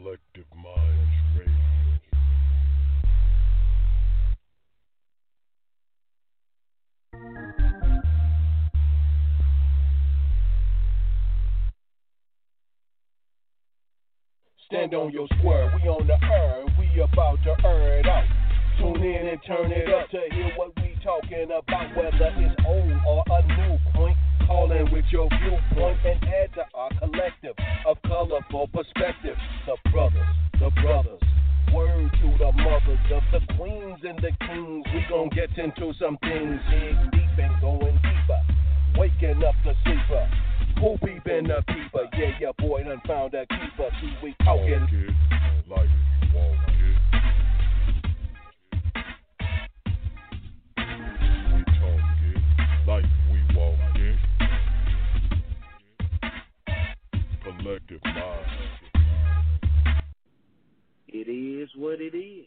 Collective Minds Radio. Stand on your square, we on the earth, we about to earn it out. Tune in and turn it up to hear what we talking about, whether it's old or a new point. Call in with your viewpoint and add to our collective of colorful perspective. The brothers, word to the mothers of the queens and the kings. We gon' get into some things, dig deep and going deeper. Waking up the sleeper. Who peepin' the peeper? Yeah, your boy done found a keeper. See, we talking. Walk it like walk it. We talk it like we walk it. Collective mind. It is what it is.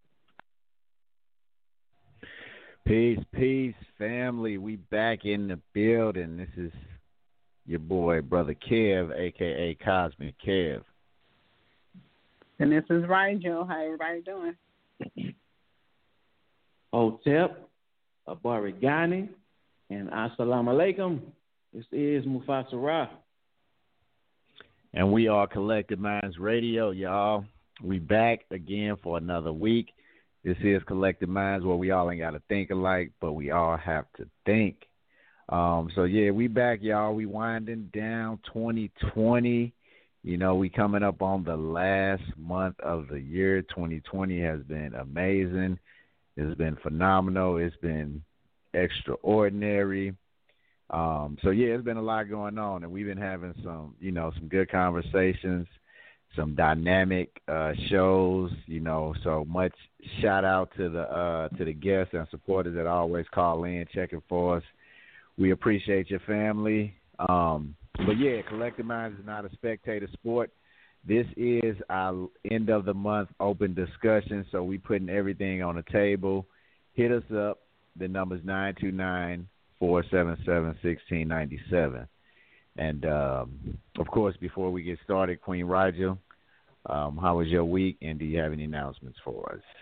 Peace, family. We back in the building. This is your boy, Brother Kev, a.k.a. Cosmic Kev. And this is Rigel. How everybody doing? Hotep, Abarigani, and Assalamu Alaikum. This is Mufasa Ra. And we are Collective Minds Radio, y'all. We back again for another week. This is Collective Minds, where we all ain't got to think alike, but we all have to think. So, yeah, we back, y'all. We winding down 2020. You know, we coming up on the last month of the year. 2020 has been amazing. It's been phenomenal. It's been extraordinary. So, yeah, it's been a lot going on, and we've been having some good conversations, some dynamic shows, so much shout out to the guests and supporters that always call in, checking for us. We appreciate your family. But, yeah, Collective Minds is not a spectator sport. This is our end of the month open discussion, so we putting everything on the table. Hit us up. The number's 929-477-1697. And, of course, before we get started, Queen Rigel, how was your week, and do you have any announcements for us?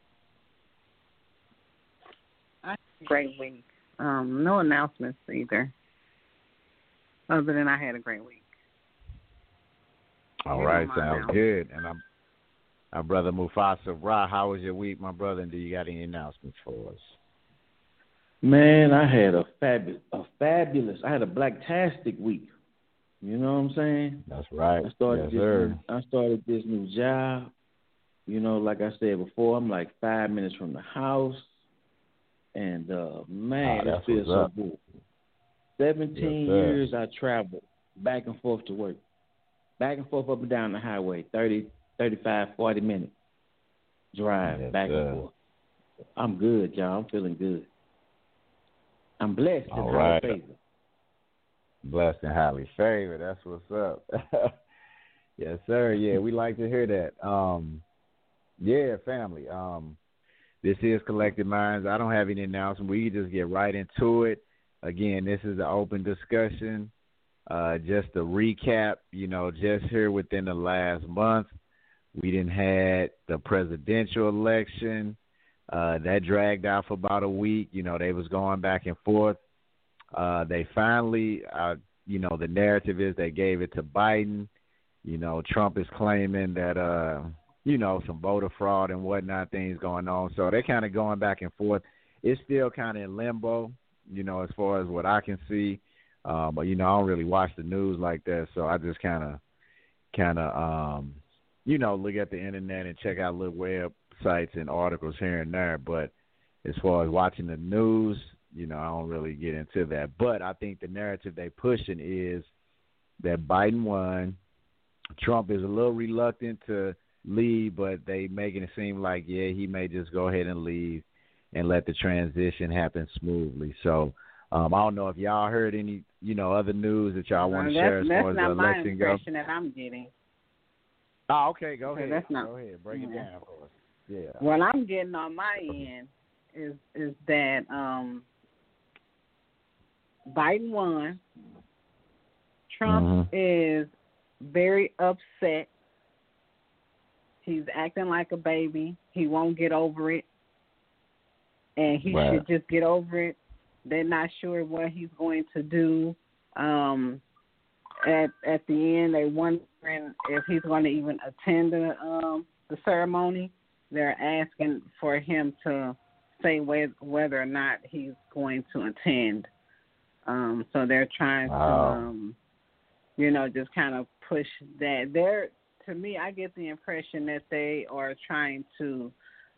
I had a great week. No announcements either, other than I had a great week. All right, sounds good. And our brother Mufasa Ra, how was your week, my brother, and do you got any announcements for us? Man, I had a fabulous, I had a blacktastic week. You know what I'm saying? That's right. I started this new job. Like I said before, I'm like 5 minutes from the house. And, man, it feels so good. 17 years I traveled back and forth to work. Back and forth up and down the highway, 30, 35, 40 minutes drive back and forth. I'm good, y'all. I'm feeling good. I'm blessed and highly favored. Blessed and highly favored. That's what's up. Yes, sir. Yeah, we like to hear that. Yeah, family. This is Collective Minds. I don't have any announcement. We can just get right into it. Again, this is an open discussion. Just to recap, just here within the last month, we didn't had the presidential election. That dragged out for about a week. They was going back and forth. They finally, the narrative is they gave it to Biden. Trump is claiming that, some voter fraud and whatnot, things going on. So they're kind of going back and forth. It's still kind of in limbo, as far as what I can see. But, I don't really watch the news like that. So I just kind of, look at the internet and check out little websites and articles here and there. But as far as watching the news, I don't really get into that. But I think the narrative they pushing is that Biden won. Trump is a little reluctant to leave, but they making it seem like, he may just go ahead and leave and let the transition happen smoothly. So I don't know if y'all heard any, other news that y'all want to share as far as the election goes. That's not my impression that I'm getting. Oh, okay, go ahead. Go ahead, break it down for us. Yeah. What I'm getting on my end is that Biden won. Trump is very upset he's acting like a baby. He won't get over it, and he should just get over it. They're not sure what he's going to do. At the end, they're wondering if he's going to even attend the ceremony. They're asking for him to say whether or not he's going to attend. So they're trying to, just kind of push that. To me, I get the impression that they are trying to,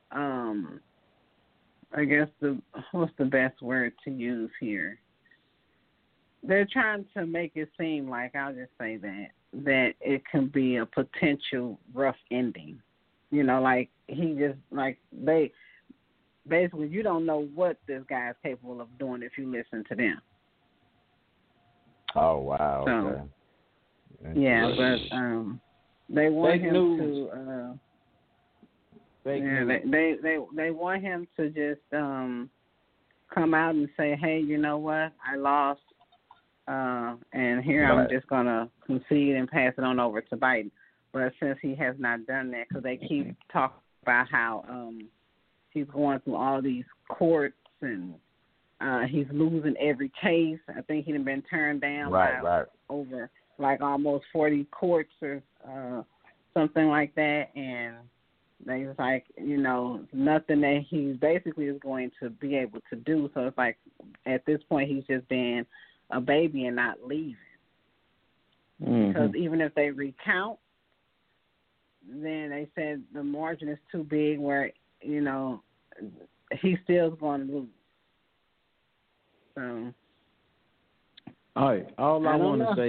I guess what's the best word to use here? They're trying to make it seem like, I'll just say that it can be a potential rough ending. Like they basically, you don't know what this guy is capable of doing if you listen to them. Oh, wow. So, yeah, but they want him to. They want him to just come out and say, hey, you know what? I lost, and here I'm just going to concede and pass it on over to Biden. But since he has not done that, because they keep talking about how he's going through all these courts and he's losing every case. I think he'd been turned down by over like almost 40 courts or something like that. And they was like, nothing that he basically is going to be able to do. So it's like at this point he's just being a baby and not leaving. Mm-hmm. Because even if they recount, then they said the margin is too big where, he still is going to lose. So, all right. All I want to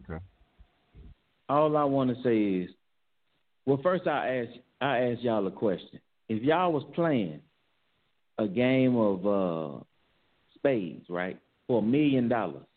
say is, well, first I ask y'all a question. If y'all was playing a game of spades, right, for $1 million,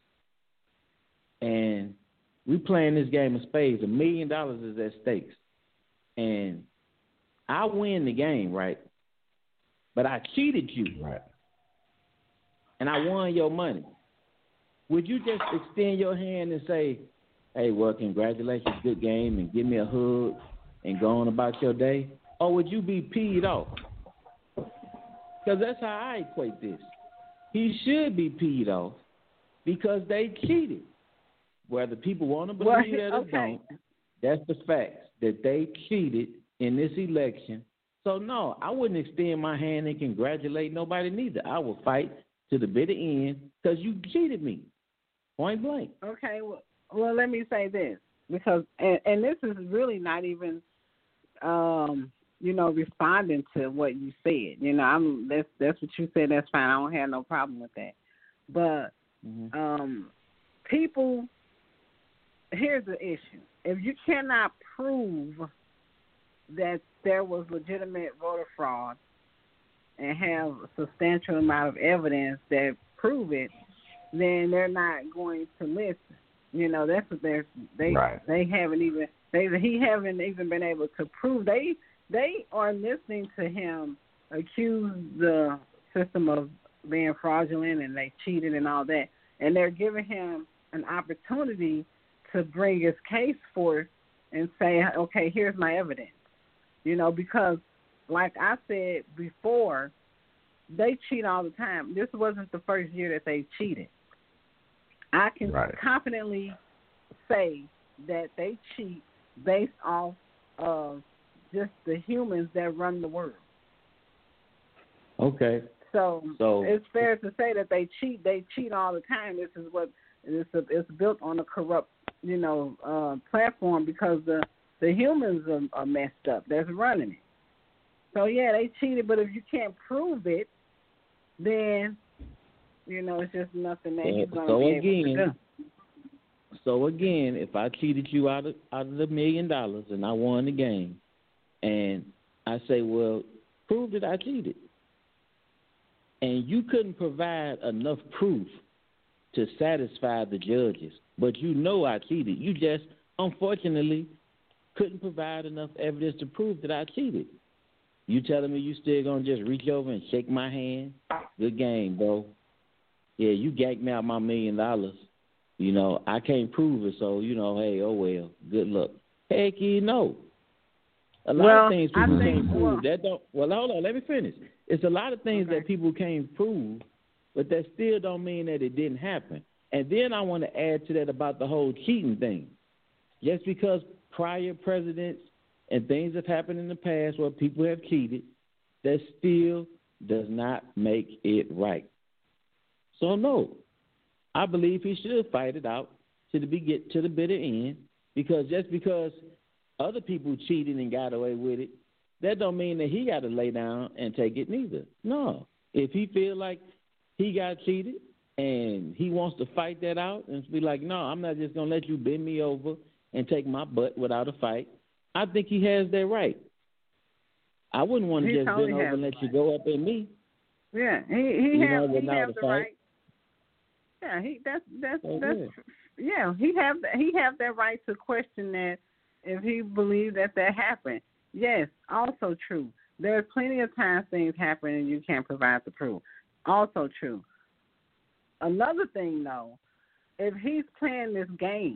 and we playing this game of spades, $1 million is at stakes, and I win the game, right, but I cheated you, right, and I won your money, would you just extend your hand and say, hey, well, congratulations, good game, and give me a hug and go on about your day? Or would you be peed off? Because that's how I equate this. He should be peed off because they cheated. Whether people want to believe that or don't, that's the fact that they cheated in this election. So, no, I wouldn't extend my hand and congratulate nobody neither. I will fight to the bitter end because you cheated me, point blank. Okay, well, let me say this, because, and this is really not even, responding to what you said. That's what you said, that's fine. I don't have no problem with that. But people, here's the issue. If you cannot prove that there was legitimate voter fraud and have a substantial amount of evidence that prove it, then they're not going to listen. That's what they haven't even he haven't even been able to prove. They are listening to him accuse the system of being fraudulent and they cheated and all that, and they're giving him an opportunity to bring his case forth and say, okay, here's my evidence. Because like I said before, they cheat all the time. This wasn't the first year that they cheated. I can confidently say that they cheat based off of just the humans that run the world. Okay. So it's fair to say that they cheat. They cheat all the time. This is what it's built on a corrupt, platform because the humans are messed up. That's running it. So yeah, they cheated, but if you can't prove it, then it's just nothing that he's going to be able to do. So again, if I cheated you out of the $1 million and I won the game, and I say, well, prove that I cheated, and you couldn't provide enough proof to satisfy the judges, but I cheated. You just, unfortunately, couldn't provide enough evidence to prove that I cheated. You telling me you still going to just reach over and shake my hand? Good game, bro. Yeah, you gagged me out my $1 million. I can't prove it, so, hey, oh, well, good luck. Heck, no. A lot of things people can't prove. That don't. Well, hold on. Let me finish. It's a lot of things that people can't prove, but that still don't mean that it didn't happen. And then I want to add to that about the whole cheating thing. Just because prior presidents and things have happened in the past where people have cheated, that still does not make it right. So, no, I believe he should fight it out to the bitter end, because just because other people cheated and got away with it, that don't mean that he got to lay down and take it neither. No. If he feel like he got cheated and he wants to fight that out and be like, no, I'm not just going to let you bend me over and take my butt without a fight, I think he has that right. I wouldn't want to just bend over and let you go up at me. Yeah, he has the right. Yeah, he have that right to question that if he believes that happened. Yes, also true. There's plenty of times things happen and you can't provide the proof. Also true. Another thing, though, if he's playing this game,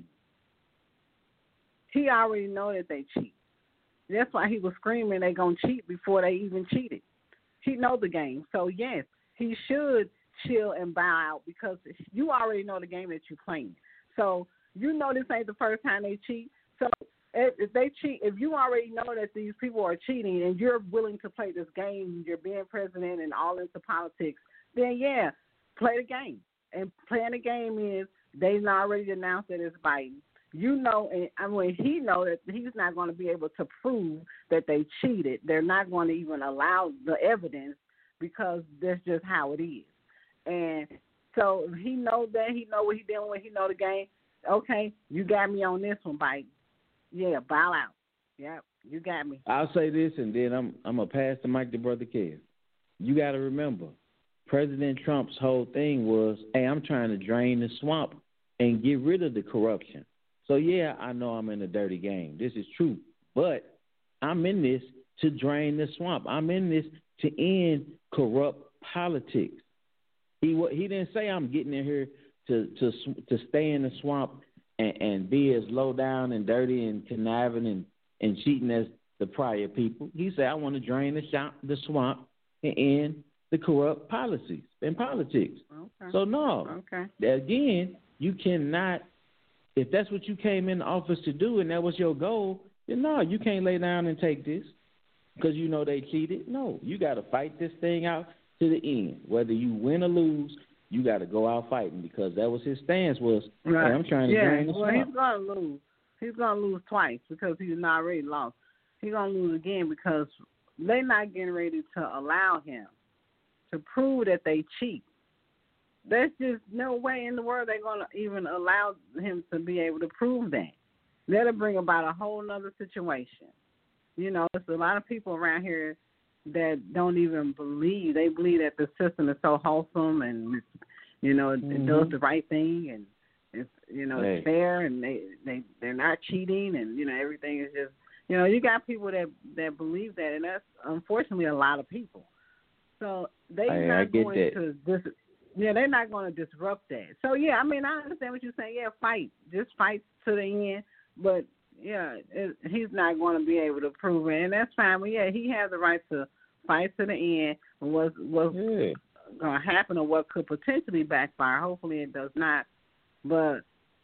he already know that they cheat. That's why he was screaming they going to cheat before they even cheated. He know the game. So, yes, he should chill and bow out because you already know the game that you're playing. So, you know this ain't the first time they cheat. So, if they cheat, if you already know that these people are cheating and you're willing to play this game, you're being president and all into politics, then, yeah, play the game. And playing the game is they've already announced that it's Biden. You know, and he know that he's not going to be able to prove that they cheated. They're not going to even allow the evidence because that's just how it is. And so he know that, he know what he's dealing with, he know the game. Okay, you got me on this one, Biden. Yeah, bow out. Yep, you got me. I'll say this, and then I'm going to pass the mic to Brother Kev. You got to remember, President Trump's whole thing was, hey, I'm trying to drain the swamp and get rid of the corruption. So, yeah, I know I'm in a dirty game. This is true. But I'm in this to drain the swamp. I'm in this to end corrupt politics. He didn't say I'm getting in here to stay in the swamp and be as low down and dirty and conniving and cheating as the prior people. He said, I want to drain the swamp and end the corrupt policies and politics. Okay. So, no. Okay. Again, you cannot, if that's what you came in the office to do and that was your goal, then no, you can't lay down and take this because you know they cheated. No, you got to fight this thing out to the end. Whether you win or lose, you got to go out fighting because that was his stance was, right. Hey, I'm trying to drain the swamp. Well, he's going to lose. He's going to lose twice because he's not already lost. He's going to lose again because they're not getting ready to allow him to prove that they cheat. There's just no way in the world they're going to even allow him to be able to prove that. That'll bring about a whole other situation. You know, there's a lot of people around here that don't even believe. They believe that the system is so wholesome and, you know, it does the right thing and, it's, you know, it's fair and they're not cheating and, you know, everything is just, you know, you got people that believe that, and that's unfortunately a lot of people. So they're not going to they're not going to disrupt that. So, yeah, I mean, I understand what you're saying. Yeah, fight. Just fight to the end. But, yeah, he's not going to be able to prove it. And that's fine. But, yeah, he has the right to fight to the end. What's going to happen or what could potentially backfire. Hopefully it does not. But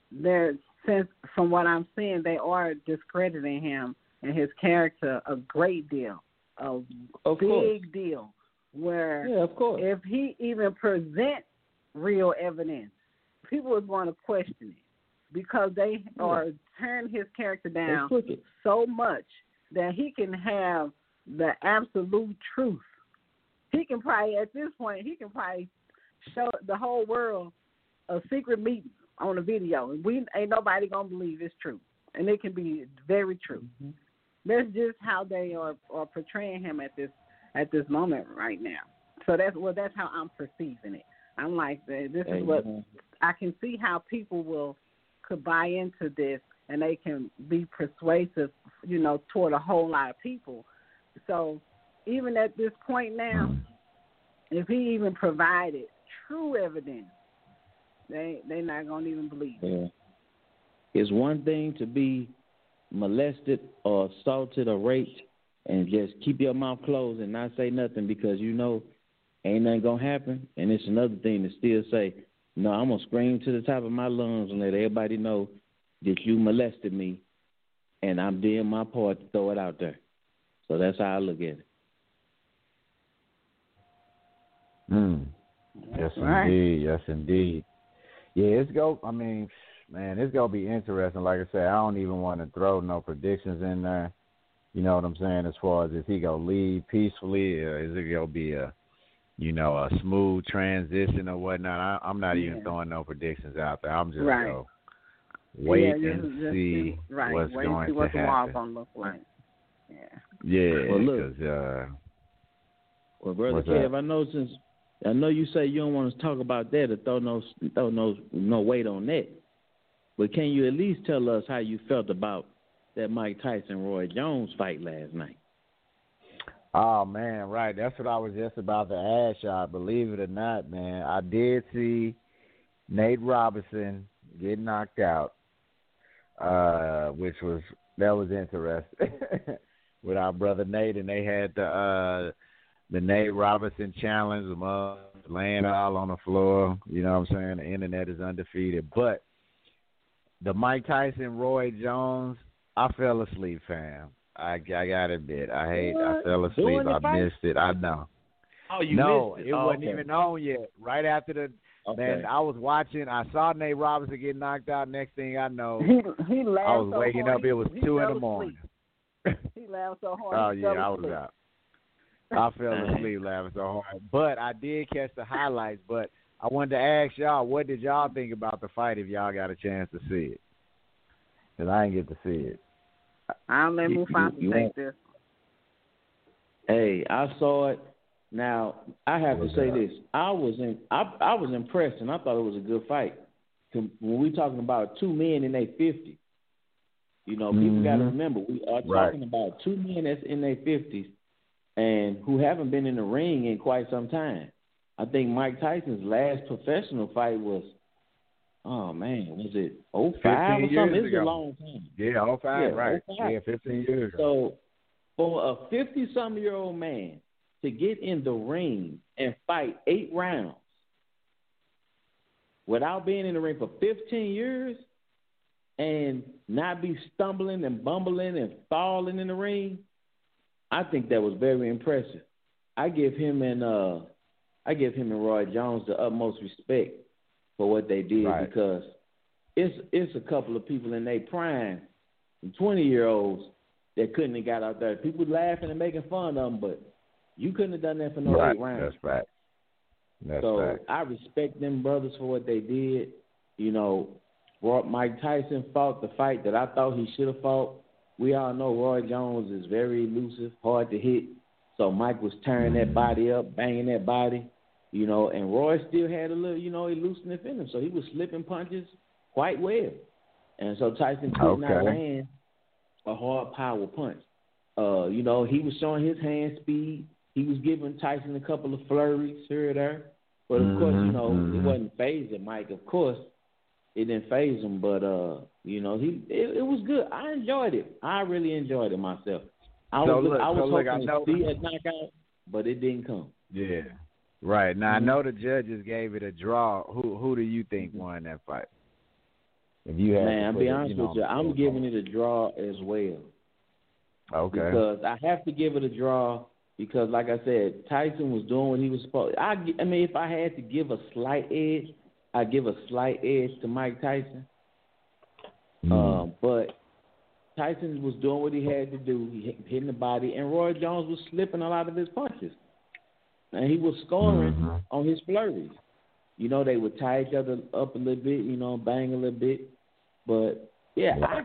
since from what I'm seeing, they are discrediting him and his character a great deal, a big deal. Where if he even presents real evidence, people are going to question it because they are tearing his character down so much that he can have the absolute truth. He can probably, at this point, show the whole world a secret meeting on a video. And ain't nobody going to believe it's true. And it can be very true. Mm-hmm. That's just how they are portraying him at this moment right now. So that's how I'm perceiving it. I'm like, this is what I can see how people could buy into this and they can be persuasive, you know, toward a whole lot of people. So even at this point now, if he even provided true evidence, they're not going to even believe it. Yeah. It's one thing to be molested or assaulted or raped and just keep your mouth closed and not say nothing because you know ain't nothing going to happen. And it's another thing to still say, no, I'm going to scream to the top of my lungs and let everybody know that you molested me, and I'm doing my part to throw it out there. So that's how I look at it. Yes, indeed. Yes, indeed. Yeah, it's going to be interesting. Like I said, I don't even want to throw no predictions in there. You know what I'm saying? As far as is he going to leave peacefully, or is it going to be a smooth transition or whatnot? I'm not even throwing no predictions out there. I'm just going to wait and see what's going to happen. What the wall's going to look like. Yeah, because well, Brother Kev, I know you say you don't want to talk about that or throw no weight on that, but can you at least tell us how you felt about that Mike Tyson-Roy Jones fight last night? Oh, man, right. That's what I was just about to ask y'all. Believe it or not, man, I did see Nate Robinson get knocked out, that was interesting with our brother Nate, and they had the Nate Robinson challenge, laying all on the floor. You know what I'm saying? The internet is undefeated. But the Mike Tyson-Roy Jones, I fell asleep, fam. I gotta admit, I fell asleep. I missed it. I know. Oh, you missed it? It wasn't even on yet. Right after man, I was watching. I saw Nate Robinson get knocked out. Next thing I know, he laughed I was so waking hard, up. It was 2 in the morning. He laughed so hard. Oh yeah, I was out. I fell asleep laughing so hard. But I did catch the highlights. But I wanted to ask y'all, what did y'all think about the fight if y'all got a chance to see it? Because I didn't get to see it. I'll let Mufasa take this. Hey, I saw it. Now, I have to say this. I was impressed, and I thought it was a good fight. When we're talking about two men in their 50s, people got to remember, we are talking about two men that's in their 50s and who haven't been in the ring in quite some time. I think Mike Tyson's last professional fight was, was it 05 or something? It's a long time. Yeah, 05, right. 05. Yeah, 15 years ago. So for a 50-something-year-old man to get in the ring and fight 8 rounds without being in the ring for 15 years and not be stumbling and bumbling and falling in the ring, I think that was very impressive. I give him and Roy Jones the utmost respect for what they did because it's a couple of people in their prime, 20-year-olds that couldn't have got out there. People laughing and making fun of them, but you couldn't have done that for no 8 rounds. That's right. So I respect them brothers for what they did. Mike Tyson fought the fight that I thought he should have fought. We all know Roy Jones is very elusive, hard to hit. So Mike was tearing that body up, banging that body, and Roy still had a little, elusiveness in him. So he was slipping punches quite well. And so Tyson could not land a hard power punch. He was showing his hand speed. He was giving Tyson a couple of flurries here or there. But, of course, it wasn't phasing Mike. Of course, it didn't phase him. But, it was good. I enjoyed it. I really enjoyed it myself. I was hoping to see a knockout, but it didn't come. Yeah. Right. Now, I know the judges gave it a draw. Who do you think won that fight? If you had I'll be honest with you, I'm giving it a draw as well. Okay. Because I have to give it a draw because, like I said, Tyson was doing what he was supposed to. If I had to give a slight edge, I'd give a slight edge to Mike Tyson. But Tyson was doing what he had to do, hitting the body, and Roy Jones was slipping a lot of his punches. And he was scoring on his flurries. They would tie each other up a little bit, bang a little bit. But, I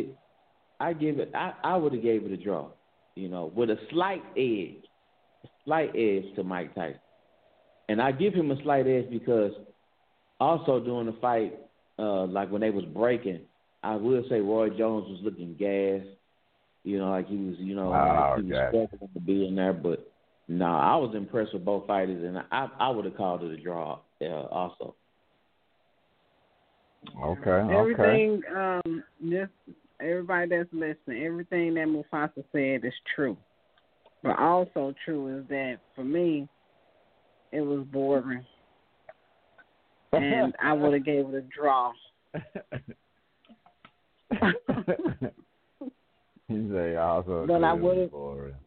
would have gave it a draw, with a slight edge to Mike Tyson. And I give him a slight edge because also during the fight, like when they was breaking, I will say Roy Jones was looking gassed, like he was, he was struggling to be in there. But, no, I was impressed with both fighters, and I would have called it a draw also. Okay. Everything, just everybody that's listening, everything that Mufasa said is true. But also true is that for me, it was boring, and I would have gave it a draw. You say also, but I would have.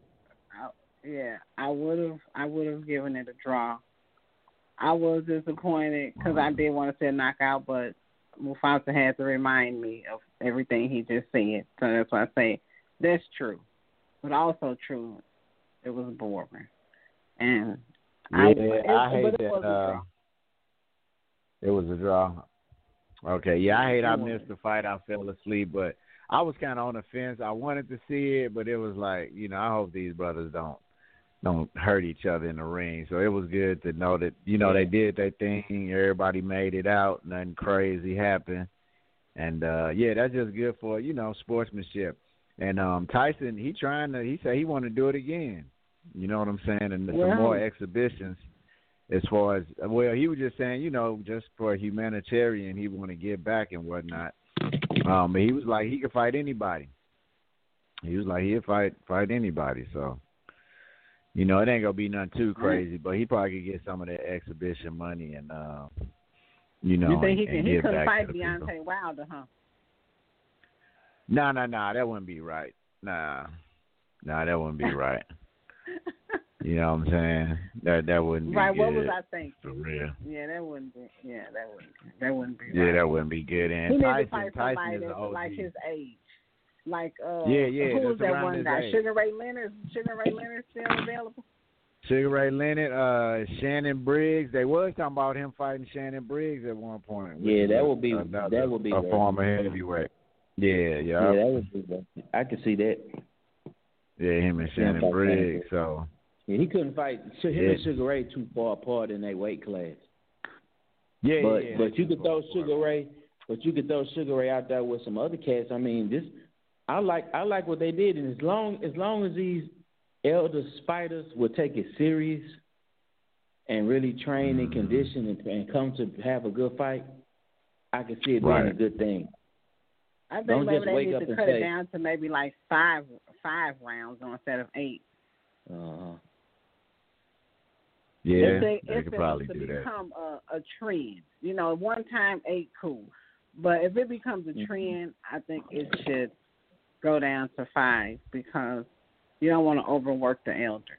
I would have given it a draw. I was disappointed because I did want to say knockout, but Mufasa had to remind me of everything he just said. So that's why I say that's true, but also true. It was boring, and I hate that. It was a draw. Okay, yeah, I hate I missed the fight. I fell asleep, but I was kind of on the fence. I wanted to see it, but it was like, I hope these brothers don't hurt each other in the ring. So it was good to know that, they did their thing. Everybody made it out. Nothing crazy happened. And, that's just good for, sportsmanship. And Tyson, he said he want to do it again. You know what I'm saying? And some more exhibitions as far as, he was just saying, just for a humanitarian, he want to give back and whatnot. But he was like, he could fight anybody. He was like, he'd fight anybody. So, it ain't going to be nothing too crazy, but he probably could get some of that exhibition money and, You think he couldn't fight Deontay people. Wilder, huh? No, that wouldn't be right. Nah, that wouldn't be right. You know what I'm saying? That wouldn't be right. Good. What was I thinking? For real. Yeah, that wouldn't be. Yeah, that wouldn't be. Yeah, right. that wouldn't be good. And he Tyson, needs to fight somebody is that's OG. like his age. Like yeah. Who was that's that one guy? Age. Sugar Ray Leonard. Sugar Ray Leonard still available? Sugar Ray Leonard, Shannon Briggs. They was talking about him fighting Shannon Briggs at one point. Yeah, that would be a former heavyweight. Yeah. Yeah, that would be. I could see that. Yeah, him and Shannon Briggs. So. Yeah, he couldn't fight. Him and Sugar Ray too far apart in their weight class. Yeah, but you could throw Sugar Ray. But you could throw Sugar Ray out there with some other cats. I mean, I like what they did, and as long as these elder fighters would take it serious and really train and condition and come to have a good fight, I can see it being a good thing. I think maybe they need to cut it down to maybe like five rounds instead of 8. Yeah, they could probably do that. If it become a trend, one time 8 cool, but if it becomes a trend, I think it should go down to 5 because you don't want to overwork the elders.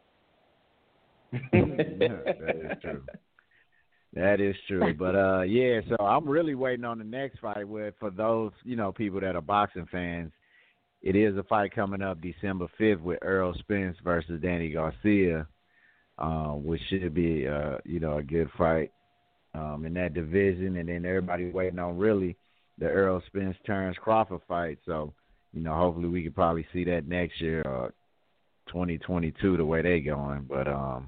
That is true. That is true. But, so I'm really waiting on the next fight for those, people that are boxing fans. It is a fight coming up December 5th with Errol Spence versus Danny Garcia, which should be, a good fight in that division. And then everybody waiting on really the Errol Spence Terrence Crawford fight. So, hopefully we could probably see that next year, 2022, the way they going. But,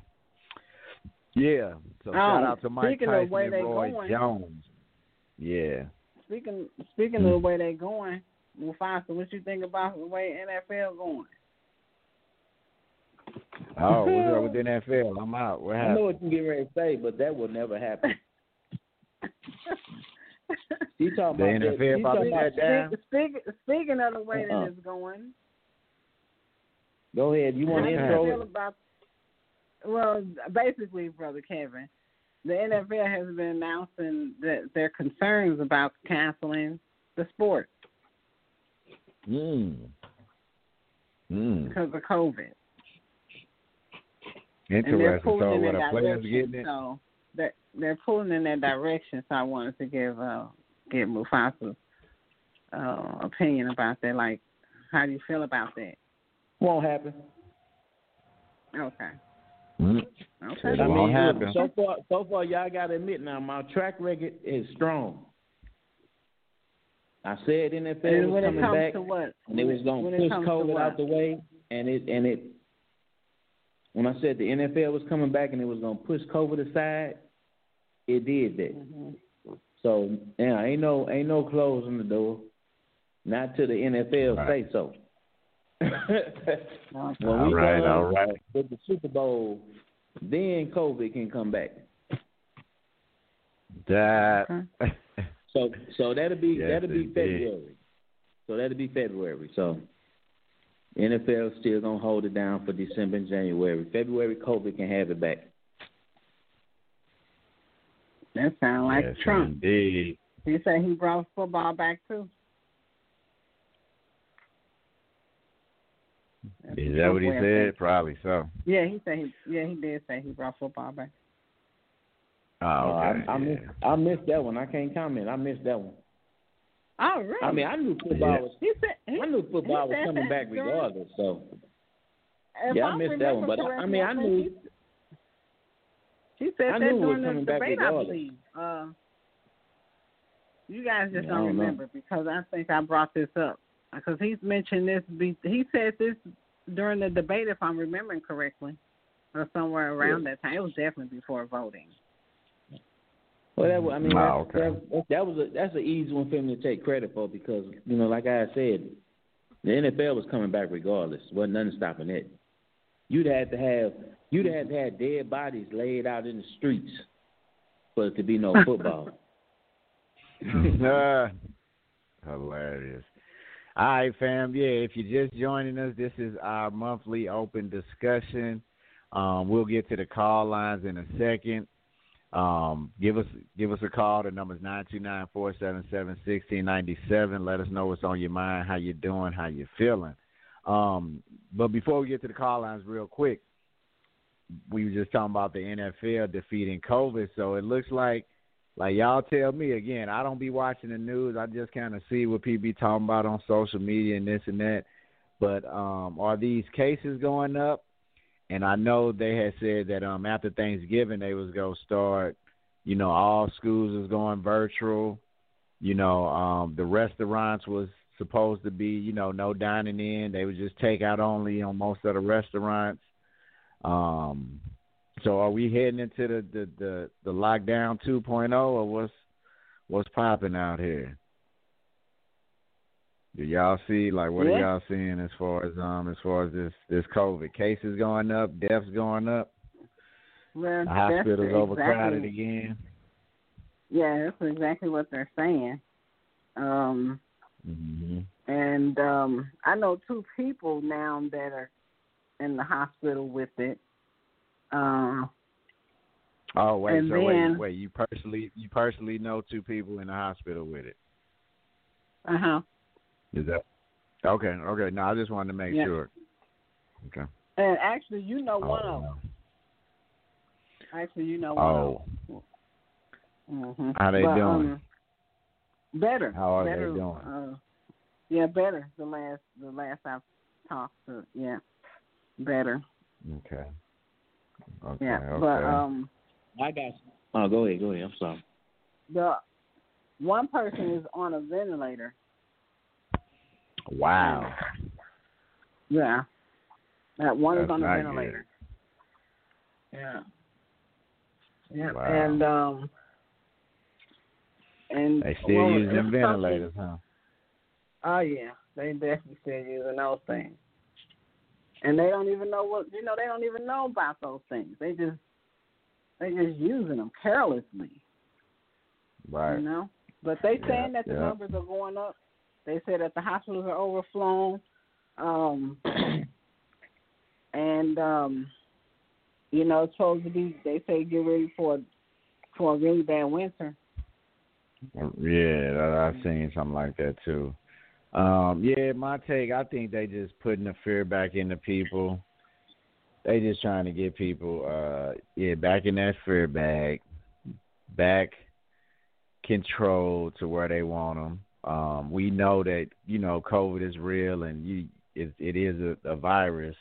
so shout out to Mike Tyson and Roy Jones. Yeah. Speaking of the way they going, Mufasa, what you think about the way NFL going? Oh, what's up with the NFL? I'm out. What happened? I know what you get ready to say, but that will never happen. You talking the about NFL probably that down? Speaking of the way that it's going. Go ahead. You want to intro it? Well, basically, Brother Kevin, the NFL has been announcing that their concerns about canceling the sport because of COVID. Interesting. So, what a players getting it? So they're pulling in that direction. So I wanted to give Mufasa's opinion about that. Like, how do you feel about that? Won't happen. Okay. Okay. I mean, so far, y'all got to admit now, my track record is strong. I said NFL was coming back, and it was going to push COVID out the way, and it. When I said the NFL was coming back and it was going to push COVID aside, it did that. Mm-hmm. So ain't no closing the door, not till the NFL say so. All right. With the Super Bowl, then COVID can come back. So that'll be February. So that'll be February. So NFL still gonna hold it down for December and January. February, COVID can have it back. That sounds like yes, Trump. Indeed. He said he brought football back too. Is that what he said? Probably so. Yeah, he said he did say he brought football back. Oh, okay. I missed that one. I can't comment. I missed that one. Oh, really? I mean, I knew football was. I knew football was coming back regardless. So. Yeah, I missed that one, but I knew. She said I that knew during it was coming the back debate, regardless. I believe. You guys just don't remember because I think I brought this up because he's mentioned this. He said this during the debate, if I'm remembering correctly, or somewhere around that time. It was definitely before voting. Well, that's an easy one for him to take credit for because like I said, the NFL was coming back regardless. Wasn't nothing stopping it. You'd have to have dead bodies laid out in the streets for it to be no football. Hilarious. All right, fam. Yeah, if you're just joining us, this is our monthly open discussion. We'll get to the call lines in a second. Give us a call. The number is 929-477-1697. Let us know what's on your mind, how you're doing, how you're feeling. But before we get to the call lines real quick, we were just talking about the NFL defeating COVID. So it looks like y'all tell me again, I don't be watching the news. I just kind of see what people be talking about on social media and this and that. But are these cases going up? And I know they had said that after Thanksgiving they was going to start, all schools was going virtual. The restaurants was supposed to be, no dining in. They was just takeout only on most of the restaurants. So are we heading into the lockdown 2.0 or what's popping out here? Do y'all see what are y'all seeing as far as this COVID cases going up, deaths going up? Well, the hospital's overcrowded again. Yeah, that's exactly what they're saying. And I know 2 people now that are in the hospital with it. Wait! You personally know 2 people in the hospital with it? Is that okay? Okay. No, I just wanted to make sure. Okay. And actually, one of them. Actually, one of them. How they doing? Better. How are they doing? Better. The last I've talked to, better. Okay. Yeah, okay. But I got. Oh, go ahead. I'm sorry. The one person is on a ventilator. Wow. Yeah. That one That's is on a ventilator. Good. Yeah. Yeah. Wow. And they still using ventilators, huh? Oh yeah, they definitely still using those things. And they don't even know they don't even know about those things. They just using them carelessly. Right. But they saying that the numbers are going up. They say that the hospitals are overflown. It's supposed to be, they say get ready for a really bad winter. Yeah, I've seen something like that too. My take, I think they just putting the fear back into people. They just trying to get people, back in that fear bag, back controlled to where they want them. We know that, COVID is real and it is a virus.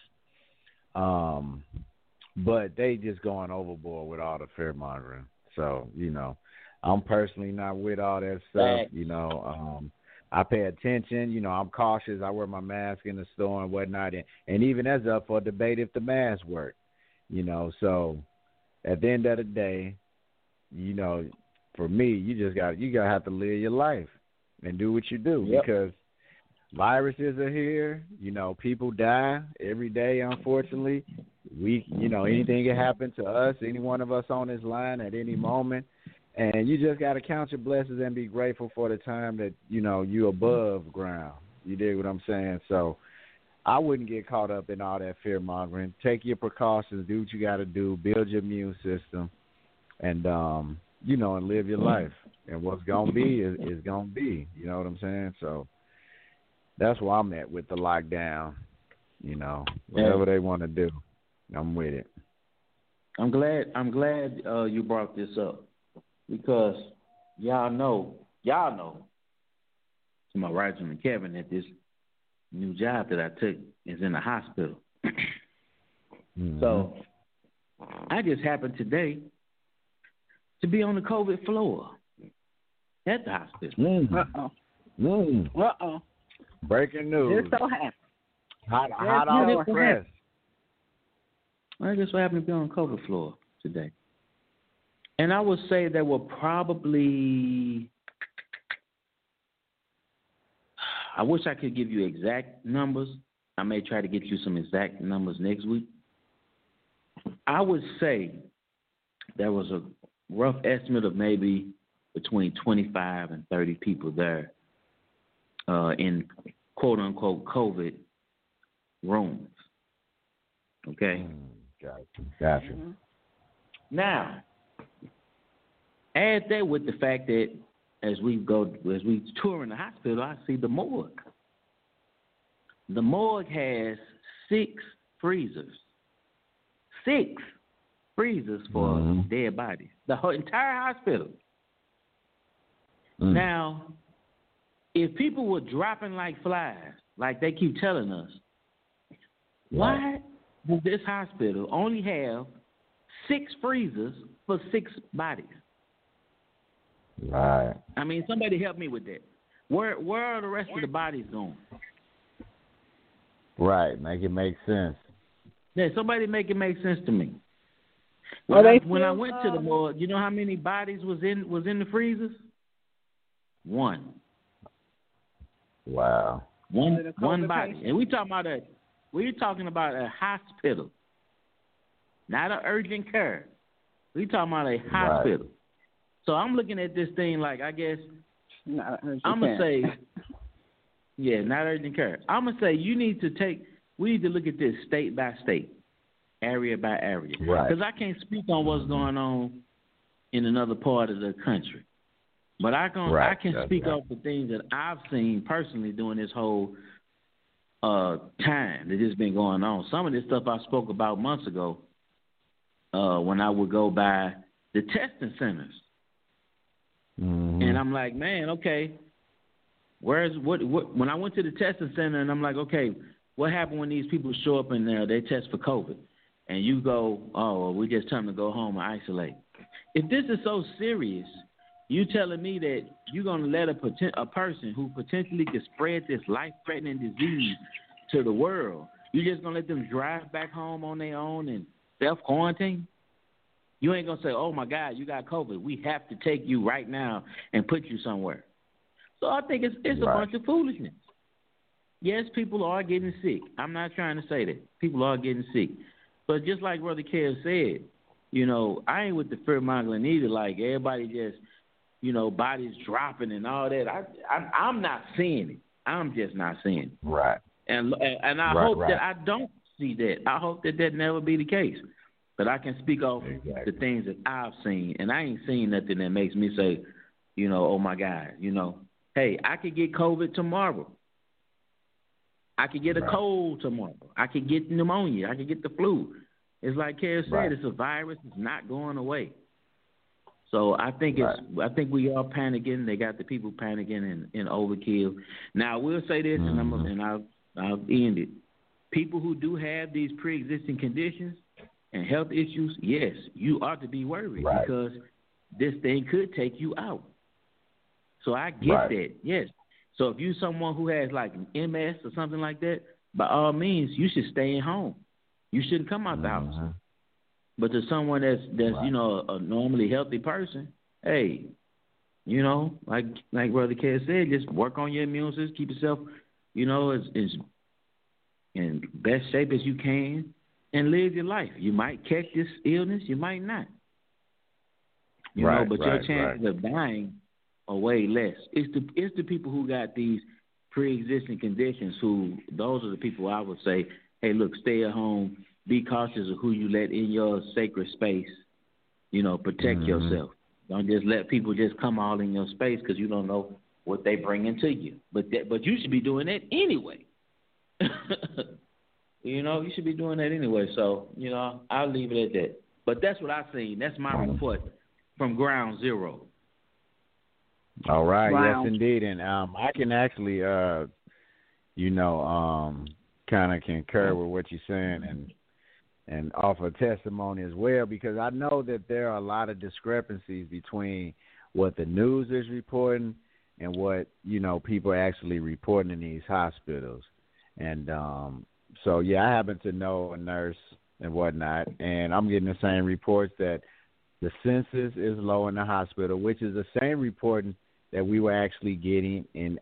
But they just going overboard with all the fear mongering. So, I'm personally not with all that stuff. I pay attention. I'm cautious. I wear my mask in the store and whatnot. And even that's up for debate if the mask work. So at the end of the day, for me, you gotta have to live your life and do what you do because viruses are here. People die every day, unfortunately. Anything can happen to us, any one of us on this line at any moment. And you just got to count your blessings and be grateful for the time that, you're above ground. You dig what I'm saying? So I wouldn't get caught up in all that fear mongering. Take your precautions, do what you got to do, build your immune system, and and live your life. And what's gonna be is gonna be. You know what I'm saying? So that's where I'm at with the lockdown. Whatever they want to do, I'm with it. I'm glad you brought this up because y'all know, to my right and Kevin, that this new job that I took is in the hospital. Mm-hmm. So I just happened today to be on the COVID floor at the hospital. Mm-hmm. Uh-oh. Mm-hmm. Uh-oh. Breaking news. This so happened. Hot off the press. I just so happened to be on the COVID floor today. And I would say there were probably, I wish I could give you exact numbers. I may try to get you some exact numbers next week. I would say there was a rough estimate of maybe between 25 and 30 people there in quote-unquote COVID rooms. Okay? Gotcha. Mm-hmm. Now, add that with the fact that as we tour in the hospital, I see the morgue. The morgue has 6 freezers. 6 freezers for dead bodies. The whole entire hospital. Now, if people were dropping like flies, like they keep telling us, why does this hospital only have 6 freezers for 6 bodies? Right. I mean, somebody help me with that. Where are the rest of the bodies going? Right. Make it make sense. Yeah, somebody make it make sense to me. When I went to the morgue, you know how many bodies was in the freezers? 1. Wow. One body. And we're talking about a hospital, not an urgent care. We're talking about a hospital. Right. So I'm looking at this thing like, I guess, I'm going to say, not urgent care. I'm going to say we need to look at this state by state, area by area. Right. Because I can't speak on what's going on in another part of the country. But I can speak off the things that I've seen personally during this whole time that has been going on. Some of this stuff I spoke about months ago when I would go by the testing centers. Mm-hmm. And I'm like, man, okay, when I went to the testing center and I'm like, okay, what happened when these people show up and they test for COVID? And you go, oh, we just tell them to go home and isolate. If this is so serious, you telling me that you're going to let a person who potentially could spread this life-threatening disease to the world, you just going to let them drive back home on their own and self-quarantine? You ain't going to say, oh, my God, you got COVID. We have to take you right now and put you somewhere. So I think it's a bunch of foolishness. Yes, people are getting sick. I'm not trying to say that. People are getting sick. But just like Brother Kev said, I ain't with the fear-mongering either. Like, everybody just, bodies dropping and all that. I'm not seeing it. I'm just not seeing it. Right. And I hope that I don't see that. I hope that never be the case. But I can speak off the things that I've seen, and I ain't seen nothing that makes me say, oh my God, hey, I could get COVID tomorrow. I could get a cold tomorrow. I could get pneumonia. I could get the flu. It's like Kev said, it's a virus. It's not going away. So I think I think we are panicking. They got the people panicking and overkill. Now I will say this, and I'll end it. People who do have these pre-existing conditions and health issues, yes, you ought to be worried because this thing could take you out. So I get that, yes. So if you're someone who has like an MS or something like that, by all means, you should stay at home. You shouldn't come out the house. But to someone that's a normally healthy person, hey, like Brother Kev said, just work on your immune system, keep yourself, as in best shape as you can, and live your life. You might catch this illness, you might not. But your chances of dying are way less. It's the people who got these pre-existing conditions, those are the people I would say, hey, look, stay at home, be cautious of who you let in your sacred space, protect yourself. Don't just let people just come all in your space because you don't know what they bring into you. But you should be doing that anyway. You should be doing that anyway. So, I'll leave it at that. But that's what I've seen. That's my report from ground zero. All right. Wow. Yes, indeed. And I can actually, kind of concur with what you're saying and offer testimony as well, because I know that there are a lot of discrepancies between what the news is reporting and what, people are actually reporting in these hospitals. And so, I happen to know a nurse and whatnot, and I'm getting the same reports that the census is low in the hospital, which is the same reporting that we were actually getting in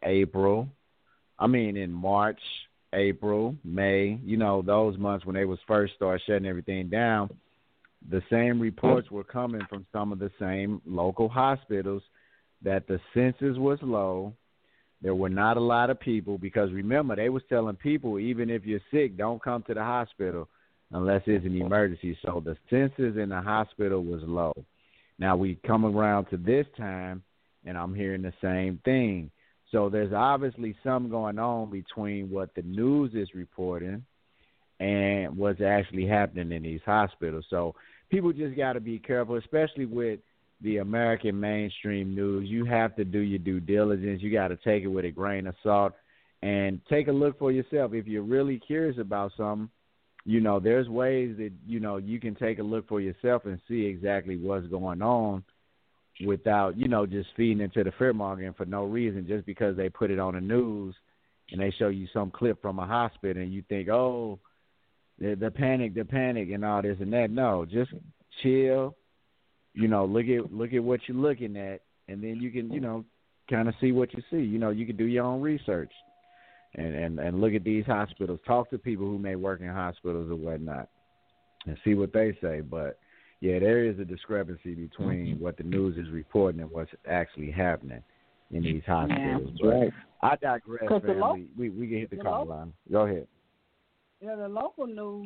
March, April, May, those months when they was first start shutting everything down. The same reports were coming from some of the same local hospitals that the census was low. There were not a lot of people because, remember, they was telling people, even if you're sick, don't come to the hospital unless it's an emergency. So the census in the hospital was low. Now we come around to this time, and I'm hearing the same thing. So there's obviously something going on between what the news is reporting and what's actually happening in these hospitals. So people just got to be careful, especially with the American mainstream news. You have to do your due diligence. You got to take it with a grain of salt and take a look for yourself. If you're really curious about something, there's ways that, you can take a look for yourself and see exactly what's going on without, just feeding into the fear-mongering for no reason, just because they put it on the news and they show you some clip from a hospital and you think, oh, the panic and all this and that. No, just chill, look at what you're looking at, and then you can, kind of see what you see. You can do your own research and look at these hospitals, talk to people who may work in hospitals or whatnot and see what they say. But yeah, there is a discrepancy between what the news is reporting and what's actually happening in these hospitals. Yeah, right. I digress, family. We can hit the call line. Go ahead. Yeah, the local news,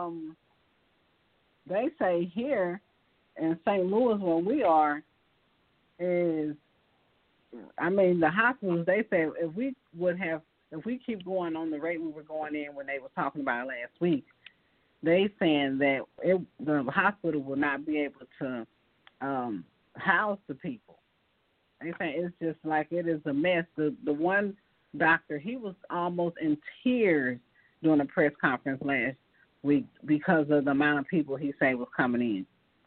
they say here in St. Louis where we are is, the hospitals, they say if we keep going on the rate we were going in when they were talking about it last week, they saying that the hospital will not be able to house the people. They say it's just like it is a mess. The one doctor, he was almost in tears during a press conference last week because of the amount of people he said was coming in.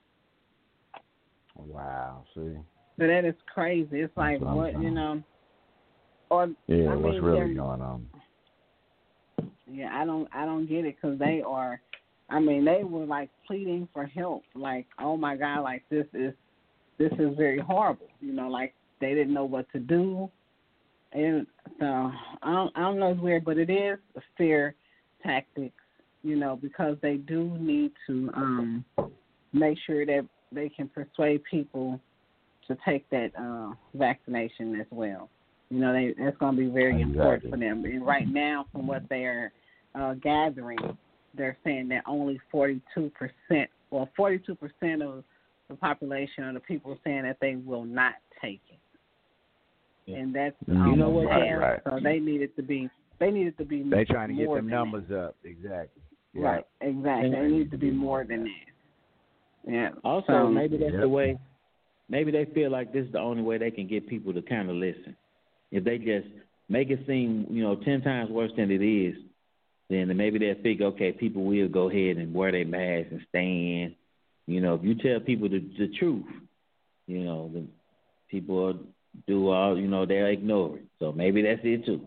Wow, see. So that is crazy. It's like, what, Or what's really going on? Yeah, I don't get it because they are. They were like pleading for help. Like, oh my God, like this is very horrible. Like they didn't know what to do, and so I don't know. It's weird, but it is fear tactics. Because they do need to make sure that they can persuade people to take that vaccination as well. That's going to be very important for them. And right now, from what they're gathering, they're saying that only 42% of the population of the people saying that they will not take it. Yeah. And that's right. So they needed to be. They trying to get them numbers up. Exactly. Yeah. Right. Exactly. They need to be more than that. Yeah. Also, maybe that's the way. Maybe they feel like this is the only way they can get people to kind of listen. If they just make it seem, 10 times worse than it is, then maybe they'll figure, okay, people will go ahead and wear their masks and stay in. If you tell people the truth, the people will do all, they'll ignore it. So maybe that's it too.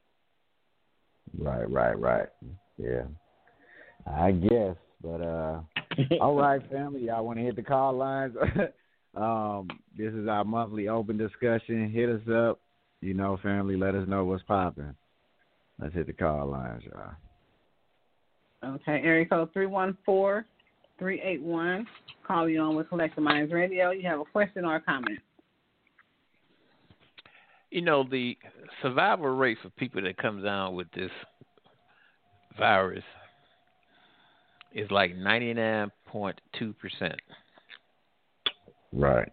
Right. Yeah, I guess. But all right, family, y'all want to hit the call lines? This is our monthly open discussion. Hit us up. Family, let us know what's popping. Let's hit the call lines, y'all. Okay, area code 314-381. Call you on with Collective Minds Radio. You have a question or a comment? The survival rate for people that come down with this virus is like 99.2%. Right.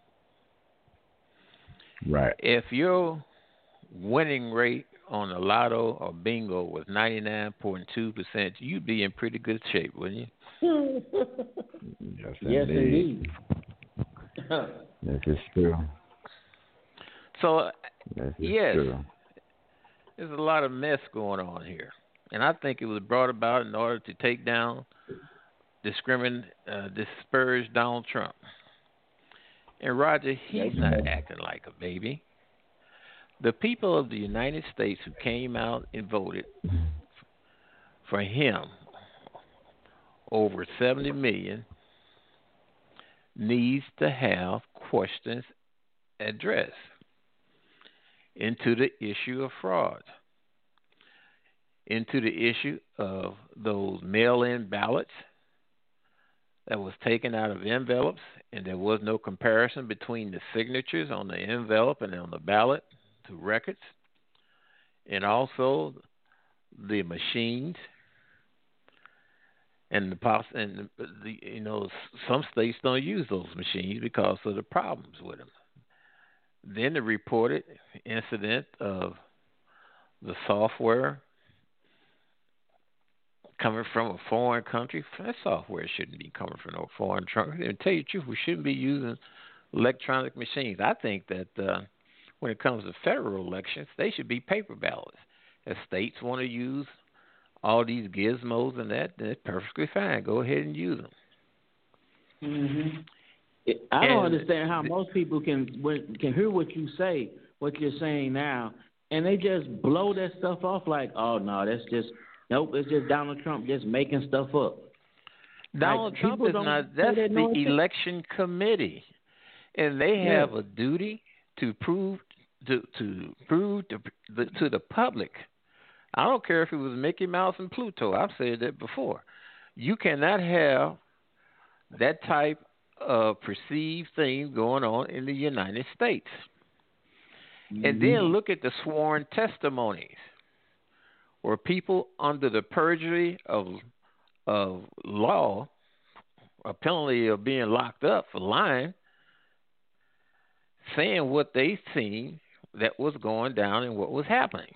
Right. If your winning rate on the lotto or bingo was 99.2%, you'd be in pretty good shape, wouldn't you? Yes, indeed. This is true. So, yes, true. There's a lot of mess going on here. And I think it was brought about in order to take down, disparage Donald Trump. And Roger, he's not acting like a baby. The people of the United States who came out and voted for him, over 70 million, needs to have questions addressed into the issue of fraud, into the issue of those mail-in ballots that was taken out of envelopes, and there was no comparison between the signatures on the envelope and on the ballot to records, and also the machines and some states don't use those machines because of the problems with them. Then the reported incident of the software coming from a foreign country. That software shouldn't be coming from no foreign country. And to tell you the truth, we shouldn't be using electronic machines. I think that when it comes to federal elections, they should be paper ballots. If states want to use all these gizmos and that, then it's perfectly fine. Go ahead and use them. Mm-hmm. I don't understand how most people can hear what you say, what you're saying now, and they just blow that stuff off like, oh, no, it's just Donald Trump just making stuff up. Donald Trump is not. That's the election committee, and they have a duty to prove to the public. I don't care if it was Mickey Mouse and Pluto. I've said that before. You cannot have that type of perceived thing going on in the United States. Mm-hmm. And then look at the sworn testimonies where people under the perjury of law, a penalty of being locked up for lying, saying what they seen that was going down and what was happening.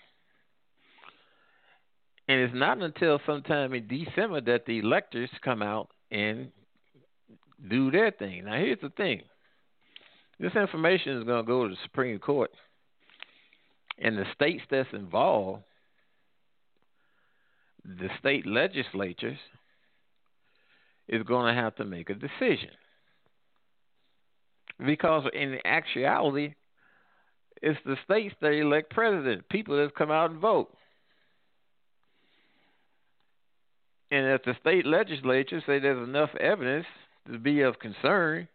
And it's not until sometime in December that the electors come out and do their thing. Now, here's the thing. This information is going to go to the Supreme Court. And the states that's involved, the state legislatures, is going to have to make a decision. Because in actuality, it's the states that elect president, people that come out and vote. And if the state legislature say there's enough evidence to be of concern,